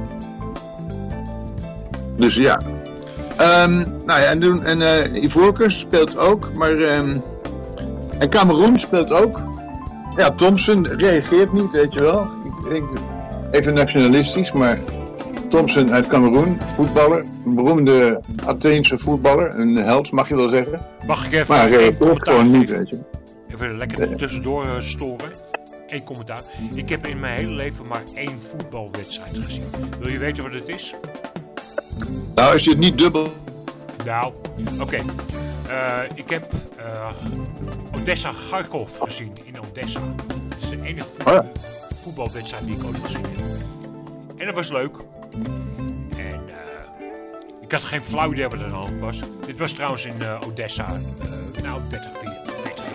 [SPEAKER 3] Dus ja. Nou ja, en Ivoorkust speelt ook, maar... en Cameroen speelt ook. Ja, Thompson reageert niet, weet je wel. Ik denk even nationalistisch, maar Thompson uit Cameroen, voetballer. Een beroemde Atheense voetballer, een held mag je wel zeggen.
[SPEAKER 6] Mag ik even...
[SPEAKER 3] Maar reageert gewoon niet, weet je.
[SPEAKER 6] Even lekker tussendoor storen. 1 commentaar. Ik heb in mijn hele leven maar 1 voetbalwedstrijd gezien. Wil je weten wat het is?
[SPEAKER 3] Nou, als je het niet dubbel...
[SPEAKER 6] Nou, oké. Ik heb Odessa Kharkov gezien in Odessa. Dat is de enige voetbalwedstrijd die ik ooit gezien heb. En dat was leuk. En ik had geen flauw idee wat er aan de hand was. Dit was trouwens in Odessa. 30, 40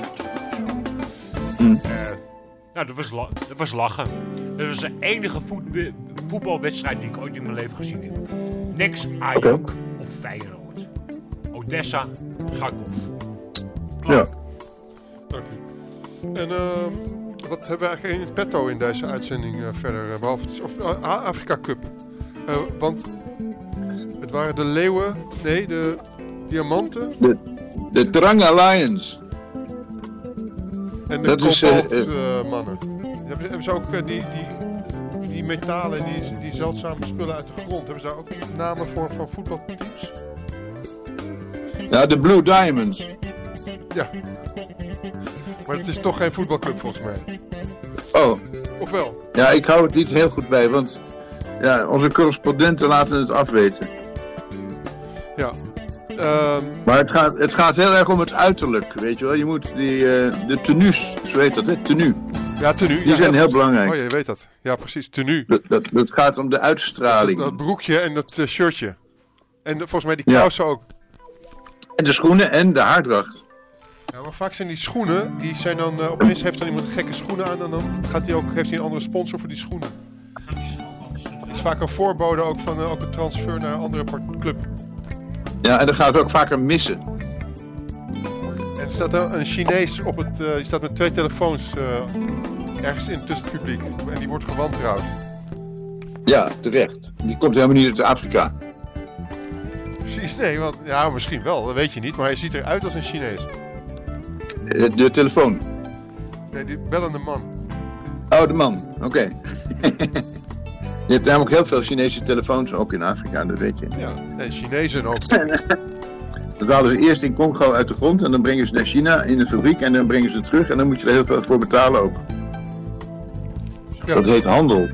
[SPEAKER 6] Nou, dat was lachen. Dat was de enige voetbalwedstrijd die ik ooit in mijn leven gezien heb. Niks Ajax of Feyenoord. Odessa, Kharkov.
[SPEAKER 3] Ja.
[SPEAKER 2] Dank u. En wat hebben we eigenlijk in petto in deze uitzending verder? Behalve het Afrika Cup. Want het waren de leeuwen, nee, de diamanten.
[SPEAKER 3] De Teranga Lions.
[SPEAKER 2] En de kobaltmannen. Hebben ze ook die metalen, die zeldzame spullen uit de grond, hebben ze daar ook namen voor van voetbalteams?
[SPEAKER 3] Ja, de Blue Diamonds.
[SPEAKER 2] Ja. Maar het is toch geen voetbalclub volgens mij.
[SPEAKER 3] Oh.
[SPEAKER 2] Of wel?
[SPEAKER 3] Ja, ik hou het niet heel goed bij, want ja, onze correspondenten laten het afweten.
[SPEAKER 2] Ja.
[SPEAKER 3] Maar het gaat heel erg om het uiterlijk, weet je wel. Je moet de tenues, zo heet dat, hè? Tenue.
[SPEAKER 2] Ja, tenue.
[SPEAKER 3] Die zijn heel belangrijk.
[SPEAKER 2] Oh, je weet dat. Ja, precies, tenue.
[SPEAKER 3] Dat gaat om de uitstraling.
[SPEAKER 2] Dat broekje en dat shirtje. En volgens mij die kousen ook.
[SPEAKER 3] En de schoenen en de haardracht.
[SPEAKER 2] Ja, maar vaak zijn die schoenen, die zijn dan, opeens heeft dan iemand gekke schoenen aan en dan heeft hij een andere sponsor voor die schoenen. Dat is vaak een voorbode ook van ook een transfer naar een andere club.
[SPEAKER 3] Ja, en dan gaat het ook vaker missen.
[SPEAKER 2] En er staat een Chinees op het, die staat met 2 telefoons ergens tussen het publiek en die wordt gewantrouwd.
[SPEAKER 3] Ja, terecht. Die komt helemaal niet uit Afrika.
[SPEAKER 2] Precies, nee, want ja, misschien wel, dat weet je niet, maar hij ziet eruit als een Chinees.
[SPEAKER 3] De telefoon?
[SPEAKER 2] Nee, die bellende man.
[SPEAKER 3] Oh, de man, oké. Je hebt namelijk heel veel Chinese telefoons, ook in Afrika, dat weet je.
[SPEAKER 2] Ja, en Chinezen ook.
[SPEAKER 3] Dat halen ze eerst in Congo uit de grond en dan brengen ze naar China in de fabriek en dan brengen ze het terug en dan moet je er heel veel voor betalen ook.
[SPEAKER 2] Ja.
[SPEAKER 3] Dat heet handel.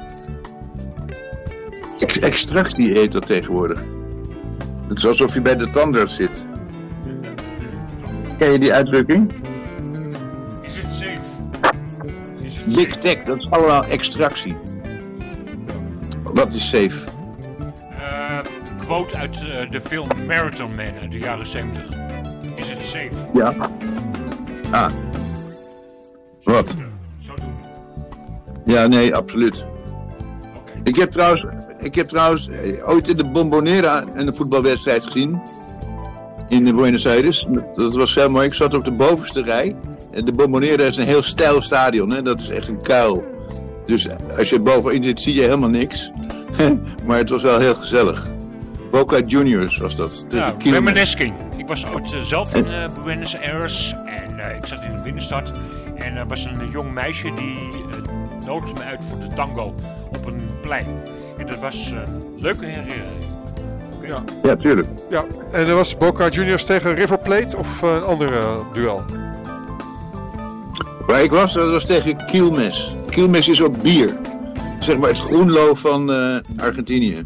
[SPEAKER 3] Extractie heet dat tegenwoordig. Het is alsof je bij de tandarts zit. Ken je die uitdrukking?
[SPEAKER 6] Is het safe?
[SPEAKER 3] Big tech, dat is allemaal extractie. Wat is safe?
[SPEAKER 6] Quote uit de film Marathon Man uit de jaren 70. Is het safe?
[SPEAKER 3] Ja. Ah. Wat?
[SPEAKER 6] Zo doen.
[SPEAKER 3] Ja, nee, absoluut.
[SPEAKER 6] Oké.
[SPEAKER 3] Ik heb trouwens ooit in de Bombonera een voetbalwedstrijd gezien. In de Buenos Aires. Dat was heel mooi. Ik zat op de bovenste rij. De Bombonera is een heel steil stadion. Hè? Dat is echt een kuil. Dus als je bovenin zit, zie je helemaal niks. Maar het was wel heel gezellig. Boca Juniors was dat.
[SPEAKER 6] Ja, reminiscing. Ik was ooit zelf in Buenos Aires. En ik zat in de binnenstad. En er was een jong meisje die nodigde me uit voor de tango op een plein. En dat was een leuke herinnering. Okay.
[SPEAKER 3] Ja, tuurlijk.
[SPEAKER 2] Ja, en er was Boca Juniors tegen River Plate of een andere duel?
[SPEAKER 3] Waar ik was, dat was tegen Quilmes. Quilmes is ook bier. Zeg maar het Groenlo van Argentinië.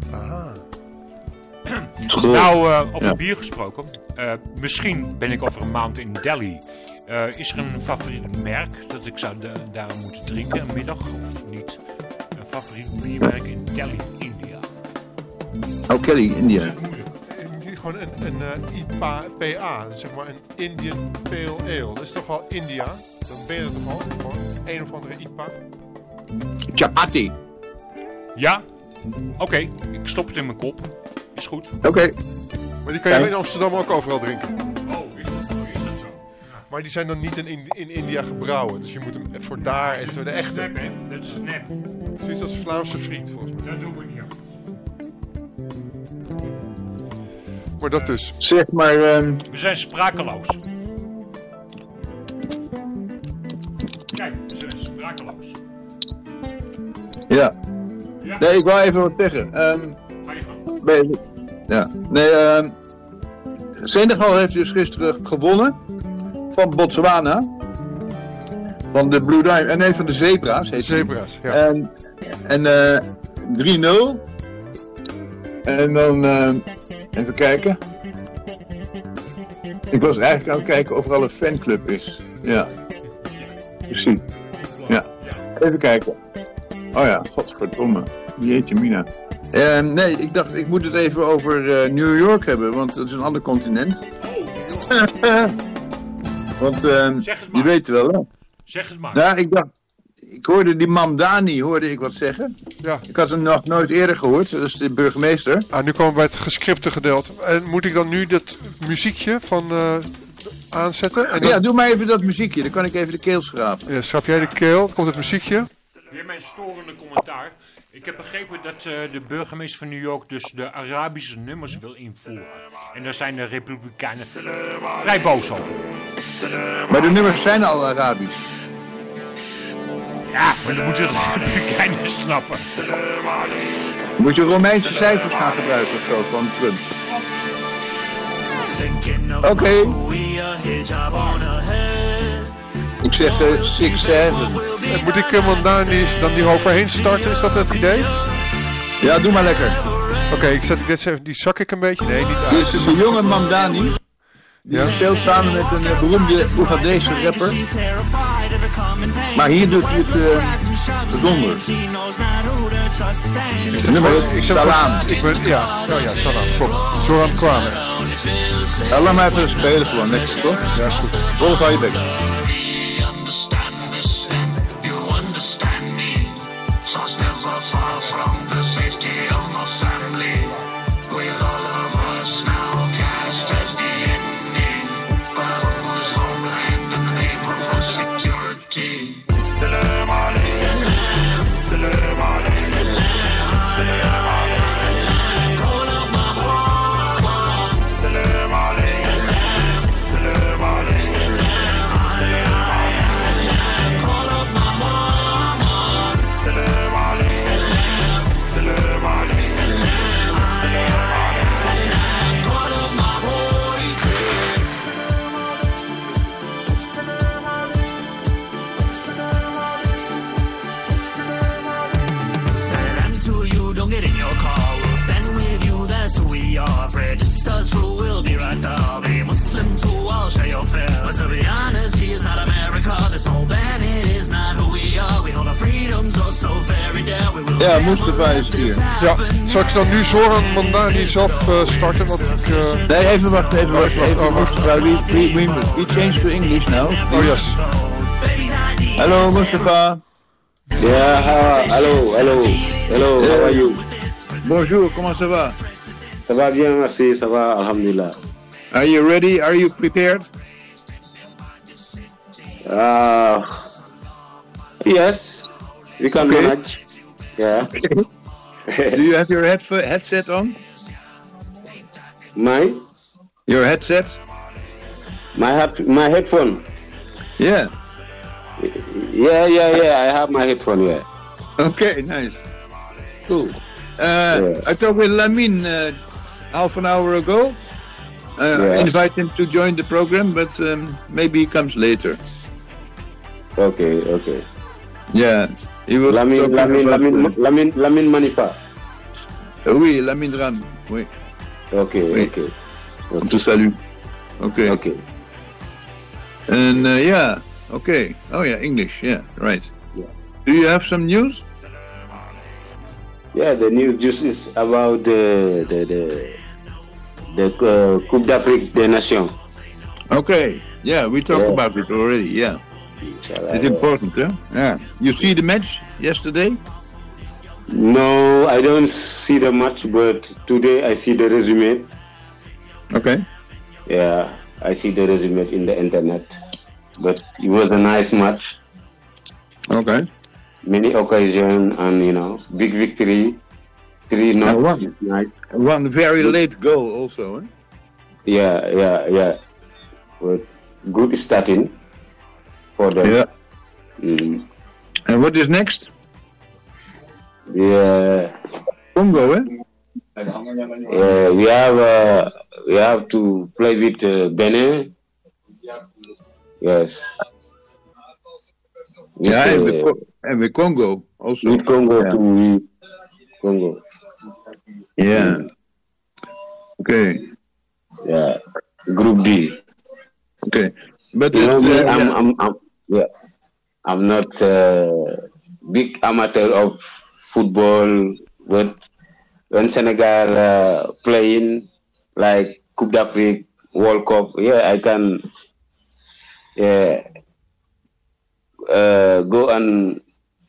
[SPEAKER 6] Nou, over bier gesproken. Misschien ben ik over een maand in Delhi. Is er een favoriet merk dat ik zou daar moeten drinken een middag of niet? Een favoriet biermerk in Delhi, India.
[SPEAKER 3] Oh, Delhi, India.
[SPEAKER 2] Gewoon een IPA, zeg maar een Indian Pale Ale. Dat is toch wel India? Dan ben je er toch al? Gewoon een of andere IPA.
[SPEAKER 3] Chapati.
[SPEAKER 6] Ja? Oké, ik stop het in mijn kop. Is goed.
[SPEAKER 3] Oké.
[SPEAKER 2] Maar die kan je in Amsterdam ook overal drinken.
[SPEAKER 6] Oh, is dat zo? Ja.
[SPEAKER 2] Maar die zijn dan niet in India gebrouwen. Dus je moet hem voor daar, even de echte.
[SPEAKER 6] Snap, hè? Dat is snap.
[SPEAKER 2] Zoiets als Vlaamse friet, volgens mij.
[SPEAKER 6] Dat doen we niet aan.
[SPEAKER 2] Maar dat dus.
[SPEAKER 3] Zeg maar...
[SPEAKER 6] We zijn sprakeloos. Kijk, we zijn sprakeloos.
[SPEAKER 3] Ja. Nee, ik wou even wat zeggen. Senegal heeft dus gisteren gewonnen van Botswana. Van de Blue Diamond. Nee, van de Zebra's. Heet
[SPEAKER 2] Zebra's, ja.
[SPEAKER 3] En 3-0. En dan... even kijken. Ik was eigenlijk aan het kijken of er al een fanclub is. Ja. Precies. Ja. Even kijken. Oh ja, godverdomme. Jeetje mina. Nee, ik dacht ik moet het even over New York hebben, want dat is een ander continent. Want je weet wel, hè?
[SPEAKER 6] Zeg het maar.
[SPEAKER 3] Ja, ik hoorde die Mamdani, hoorde ik wat zeggen.
[SPEAKER 2] Ja.
[SPEAKER 3] Ik had hem nog nooit eerder gehoord, dat is de burgemeester.
[SPEAKER 2] Nu komen we bij het gescripte gedeelte. En moet ik dan nu dat muziekje van aanzetten? En dan...
[SPEAKER 3] Ja, doe maar even dat muziekje, dan kan ik even de keel schrapen.
[SPEAKER 2] Ja, schrap jij de keel, dan komt het muziekje.
[SPEAKER 6] Weer mijn storende commentaar. Ik heb begrepen dat de burgemeester van New York dus de Arabische nummers wil invoeren. En daar zijn de Republikeinen vrij boos over.
[SPEAKER 3] Maar de nummers zijn al Arabisch.
[SPEAKER 6] Ja, maar dan moeten de Republikeinen snappen.
[SPEAKER 3] Moet je Romeinse cijfers gaan gebruiken of zo van Trump. Oké. Ik zeg 6-7.
[SPEAKER 2] Moet ik hem dan die overheen starten? Is dat het idee?
[SPEAKER 3] Ja, doe maar lekker.
[SPEAKER 2] Oké, ik zet dit even, die zak ik een beetje. Nee, niet uit.
[SPEAKER 3] Dit is de jonge Mamdani. Die speelt samen met een beroemde Oegandese rapper. Maar hier doet hij het bijzonder.
[SPEAKER 2] Ik zeg Salam. Salam, klopt. Zoran Kwame.
[SPEAKER 3] Ja, laat maar even spelen gewoon, lekker toch?
[SPEAKER 2] Ja, is goed.
[SPEAKER 3] Rol van je bek.
[SPEAKER 7] your fare. But to be honest, he is not America. This old planet is not who we are. We hold our freedoms oh so very dear. We will
[SPEAKER 3] Ja, Mustafa is hier.
[SPEAKER 2] Ja, zal ik dan nu Zoran Mandani zelf starten? Want ik...
[SPEAKER 3] Nee, even wachten. Mustafa, we change to English now.
[SPEAKER 2] Oh, yes.
[SPEAKER 3] Hello, Mustafa.
[SPEAKER 8] Yeah, hello, how are you?
[SPEAKER 3] Bonjour, comment ça va?
[SPEAKER 8] Ça va bien, merci, ça va, alhamdulillah.
[SPEAKER 3] Are you ready? Are you prepared?
[SPEAKER 8] Yes, we can manage. Yeah.
[SPEAKER 3] Do you have your headset on? Your headset?
[SPEAKER 8] My headphone.
[SPEAKER 3] Yeah.
[SPEAKER 8] Yeah, I have my headphone, yeah.
[SPEAKER 3] Okay, nice. Cool. I talked with Lamin half an hour ago. I invite him to join the program, but maybe he comes later.
[SPEAKER 8] Okay.
[SPEAKER 3] Yeah, he was
[SPEAKER 8] Lamin Manipa.
[SPEAKER 3] Oui, Lamin Ram. Oui.
[SPEAKER 8] Okay.
[SPEAKER 3] On te salue. Okay. And yeah, okay. Oh yeah, English. Yeah, right.
[SPEAKER 8] Yeah.
[SPEAKER 3] Do you have some news?
[SPEAKER 8] Yeah, the news just is about the Coupe d'Afrique des Nations.
[SPEAKER 3] Okay. Yeah, we talked about it already. Yeah. It's important, yeah? Yeah. You see the match yesterday?
[SPEAKER 8] No, I don't see the match, but today I see the resume.
[SPEAKER 3] Okay.
[SPEAKER 8] Yeah, I see the resume in the internet. But it was a nice match.
[SPEAKER 3] Okay.
[SPEAKER 8] Many occasions and, big victory. 3-0. Nice.
[SPEAKER 3] One very late goal also, huh?
[SPEAKER 8] Yeah. But good starting for them.
[SPEAKER 3] Yeah. And what is next?
[SPEAKER 8] Yeah.
[SPEAKER 3] Congo, eh?
[SPEAKER 8] We have to play with Benin. Yes.
[SPEAKER 3] And with Congo also.
[SPEAKER 8] With Congo too. Congo.
[SPEAKER 3] Yeah. Okay.
[SPEAKER 8] Yeah. Group D.
[SPEAKER 3] Okay. But I'm not big amateur of football, but when Senegal playing like Coupe d'Afrique, World Cup, I can go and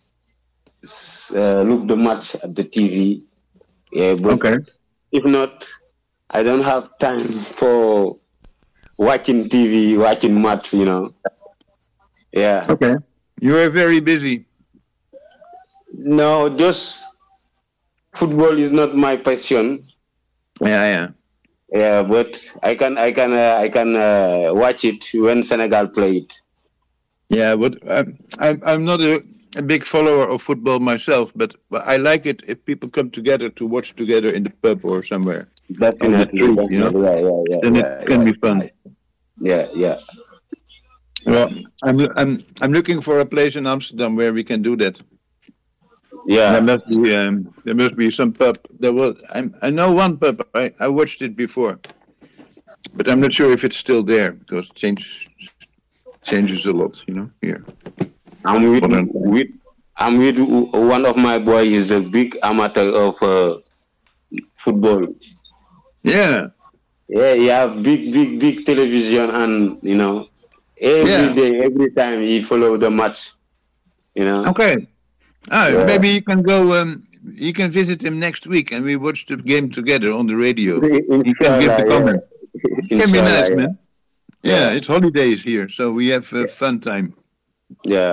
[SPEAKER 3] look the match at the TV. Yeah, but if not, I don't have time for watching TV, watching match, Yeah. Okay. You are very busy.
[SPEAKER 8] No, just football is not my passion.
[SPEAKER 3] Yeah.
[SPEAKER 8] Yeah, but I can watch it when Senegal play it.
[SPEAKER 3] Yeah, but I'm not a big follower of football myself, but I like it if people come together to watch together in the pub or somewhere.
[SPEAKER 8] Definitely. Yeah.
[SPEAKER 3] Then it can be fun.
[SPEAKER 8] Yeah.
[SPEAKER 3] Well, I'm looking for a place in Amsterdam where we can do that.
[SPEAKER 8] Yeah.
[SPEAKER 3] There must be some pub. I know one pub. I watched it before, but I'm not sure if it's still there because changes a lot, here.
[SPEAKER 8] I'm with one of my boys. Is a big amateur of football.
[SPEAKER 3] Yeah.
[SPEAKER 8] Yeah, he have big television, and every day, every time he follow the match.
[SPEAKER 3] Okay. Maybe you can go. You can visit him next week, and we watch the game together on the radio. You can give the comment. It can be nice, man. Yeah, it's holidays here, so we have fun time.
[SPEAKER 8] Yeah.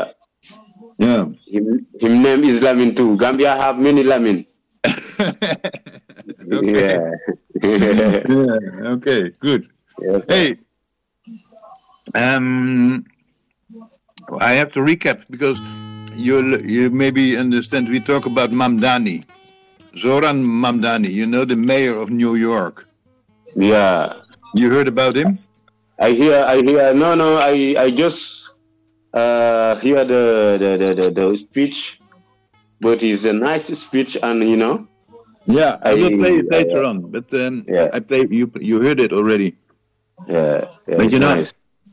[SPEAKER 8] Him name is Lamin too. Gambia have many Lamin.
[SPEAKER 3] Okay. Yeah. Okay. Good.
[SPEAKER 8] Yeah.
[SPEAKER 3] Hey. I have to recap because you maybe understand. We talk about Mamdani, Zoran Mamdani. The mayor of New York.
[SPEAKER 8] Yeah.
[SPEAKER 3] You heard about him?
[SPEAKER 8] I hear. No. I just hear the speech, but it's a nice speech, and
[SPEAKER 3] Yeah, I will play it later on, but I play. You heard it already.
[SPEAKER 8] Yeah.
[SPEAKER 3] But
[SPEAKER 8] nice.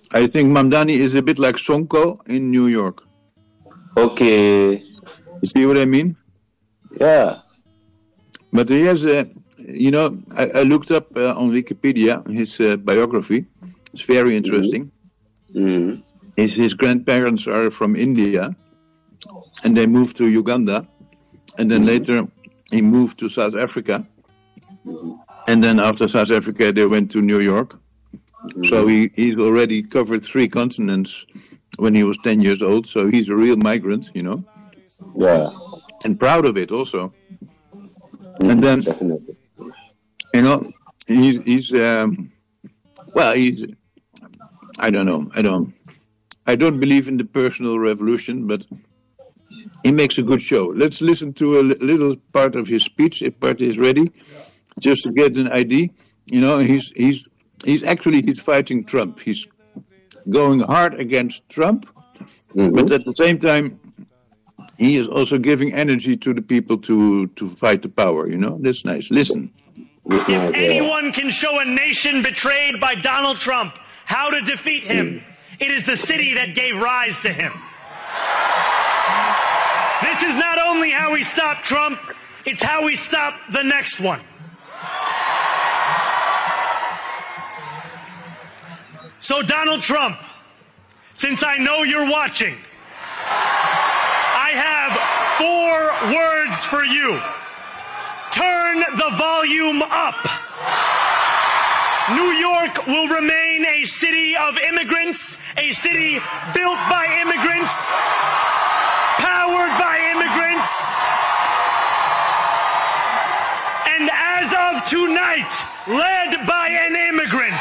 [SPEAKER 3] I think Mamdani is a bit like Sonko in New York.
[SPEAKER 8] Okay.
[SPEAKER 3] You see what I mean?
[SPEAKER 8] Yeah.
[SPEAKER 3] But he has a, I looked up on Wikipedia his biography. It's very interesting.
[SPEAKER 8] Mm.
[SPEAKER 3] His grandparents are from India, and they moved to Uganda, and then later he moved to South Africa, and then after South Africa they went to New York. So he's already covered 3 continents when he was 10 years old. So he's a real migrant,
[SPEAKER 8] Yeah.
[SPEAKER 3] and proud of it also. And then,
[SPEAKER 8] Definitely.
[SPEAKER 3] he's I don't know. I don't believe in the personal revolution, but he makes a good show. Let's listen to a little part of his speech, if part is ready, just to get an idea. He's fighting Trump. He's going hard against Trump, but at the same time, he is also giving energy to the people to fight the power. That's nice. Listen.
[SPEAKER 9] If anyone can show a nation betrayed by Donald Trump how to defeat him, it is the city that gave rise to him. This is not only how we stop Trump, it's how we stop the next one. So Donald Trump, since I know you're watching, I have 4 words for you. Turn the volume up. New York will remain a city of immigrants, a city built by immigrants, powered by immigrants. And as of tonight, led by an immigrant.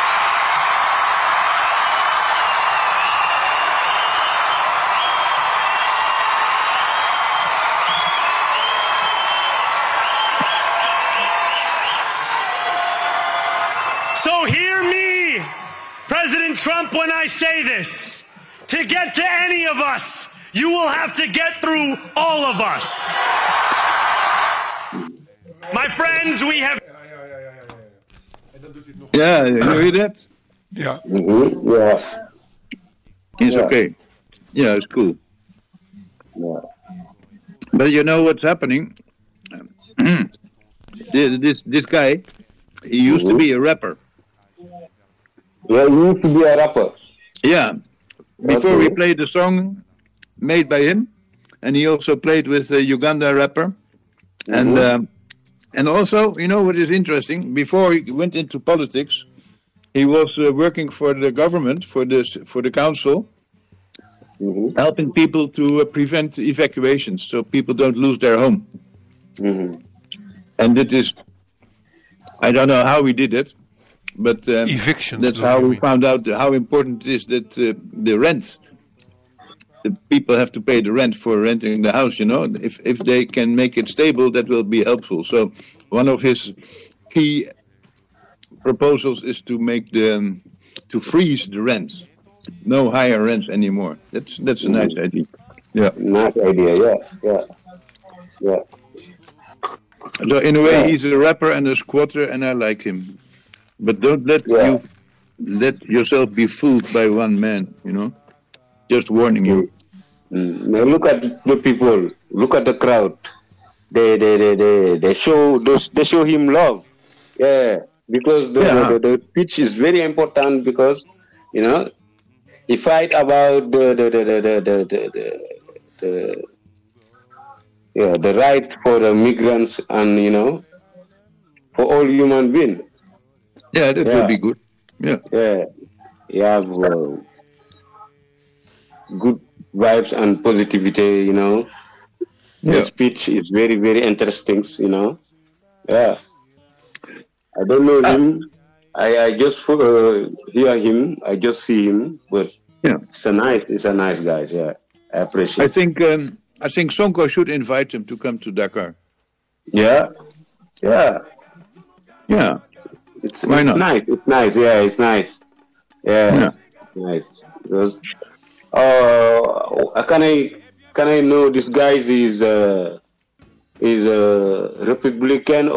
[SPEAKER 9] So hear me, President Trump, when I say this. To get to any of us, you will have to get through all of us. My friends, we have...
[SPEAKER 3] Yeah, you hear that?
[SPEAKER 4] Ja.
[SPEAKER 8] Yeah.
[SPEAKER 3] It's
[SPEAKER 8] Yeah.
[SPEAKER 3] okay. Yeah, it's cool.
[SPEAKER 8] Yeah.
[SPEAKER 3] But you know what's happening? This guy, he used to be a rapper.
[SPEAKER 8] Yeah, you used to be a rapper.
[SPEAKER 3] Yeah. Before we
[SPEAKER 8] Okay.
[SPEAKER 3] played the song made by him, and he also played with a Uganda rapper. And also, what is interesting? Before he went into politics, he was working for the government, for the council, helping people to prevent evacuations, so people don't lose their home. And it is, I don't know how he did it, but
[SPEAKER 2] Evictions,
[SPEAKER 3] that's
[SPEAKER 2] what
[SPEAKER 3] how
[SPEAKER 2] do you
[SPEAKER 3] we
[SPEAKER 2] mean?
[SPEAKER 3] found out how important it is that the rent, the people have to pay the rent for renting the house. If they can make it stable, that will be helpful. So one of his key proposals is to make to freeze the rent, no higher rents anymore. That's a nice idea. Yeah.
[SPEAKER 8] Nice idea. Yeah.
[SPEAKER 3] So in a way, he's a rapper and a squatter, and I like him. But don't let yourself be fooled by one man. Just warning you.
[SPEAKER 8] Now look at the people. Look at the crowd. They show him love. Yeah, because the speech is very important because he fight about the right for the migrants and for all human beings.
[SPEAKER 3] Yeah, that will be good. Yeah.
[SPEAKER 8] Yeah, you have good vibes and positivity. The speech is very, very interesting. Yeah. I don't know him. I just hear him. I just see him. But it's a nice guy. Yeah, I appreciate.
[SPEAKER 3] I think Sonko should invite him to come to Dakar.
[SPEAKER 8] Yeah. It's nice. It's nice. Yeah, it's nice. Yeah. Nice. Because can I know this guy is a Republican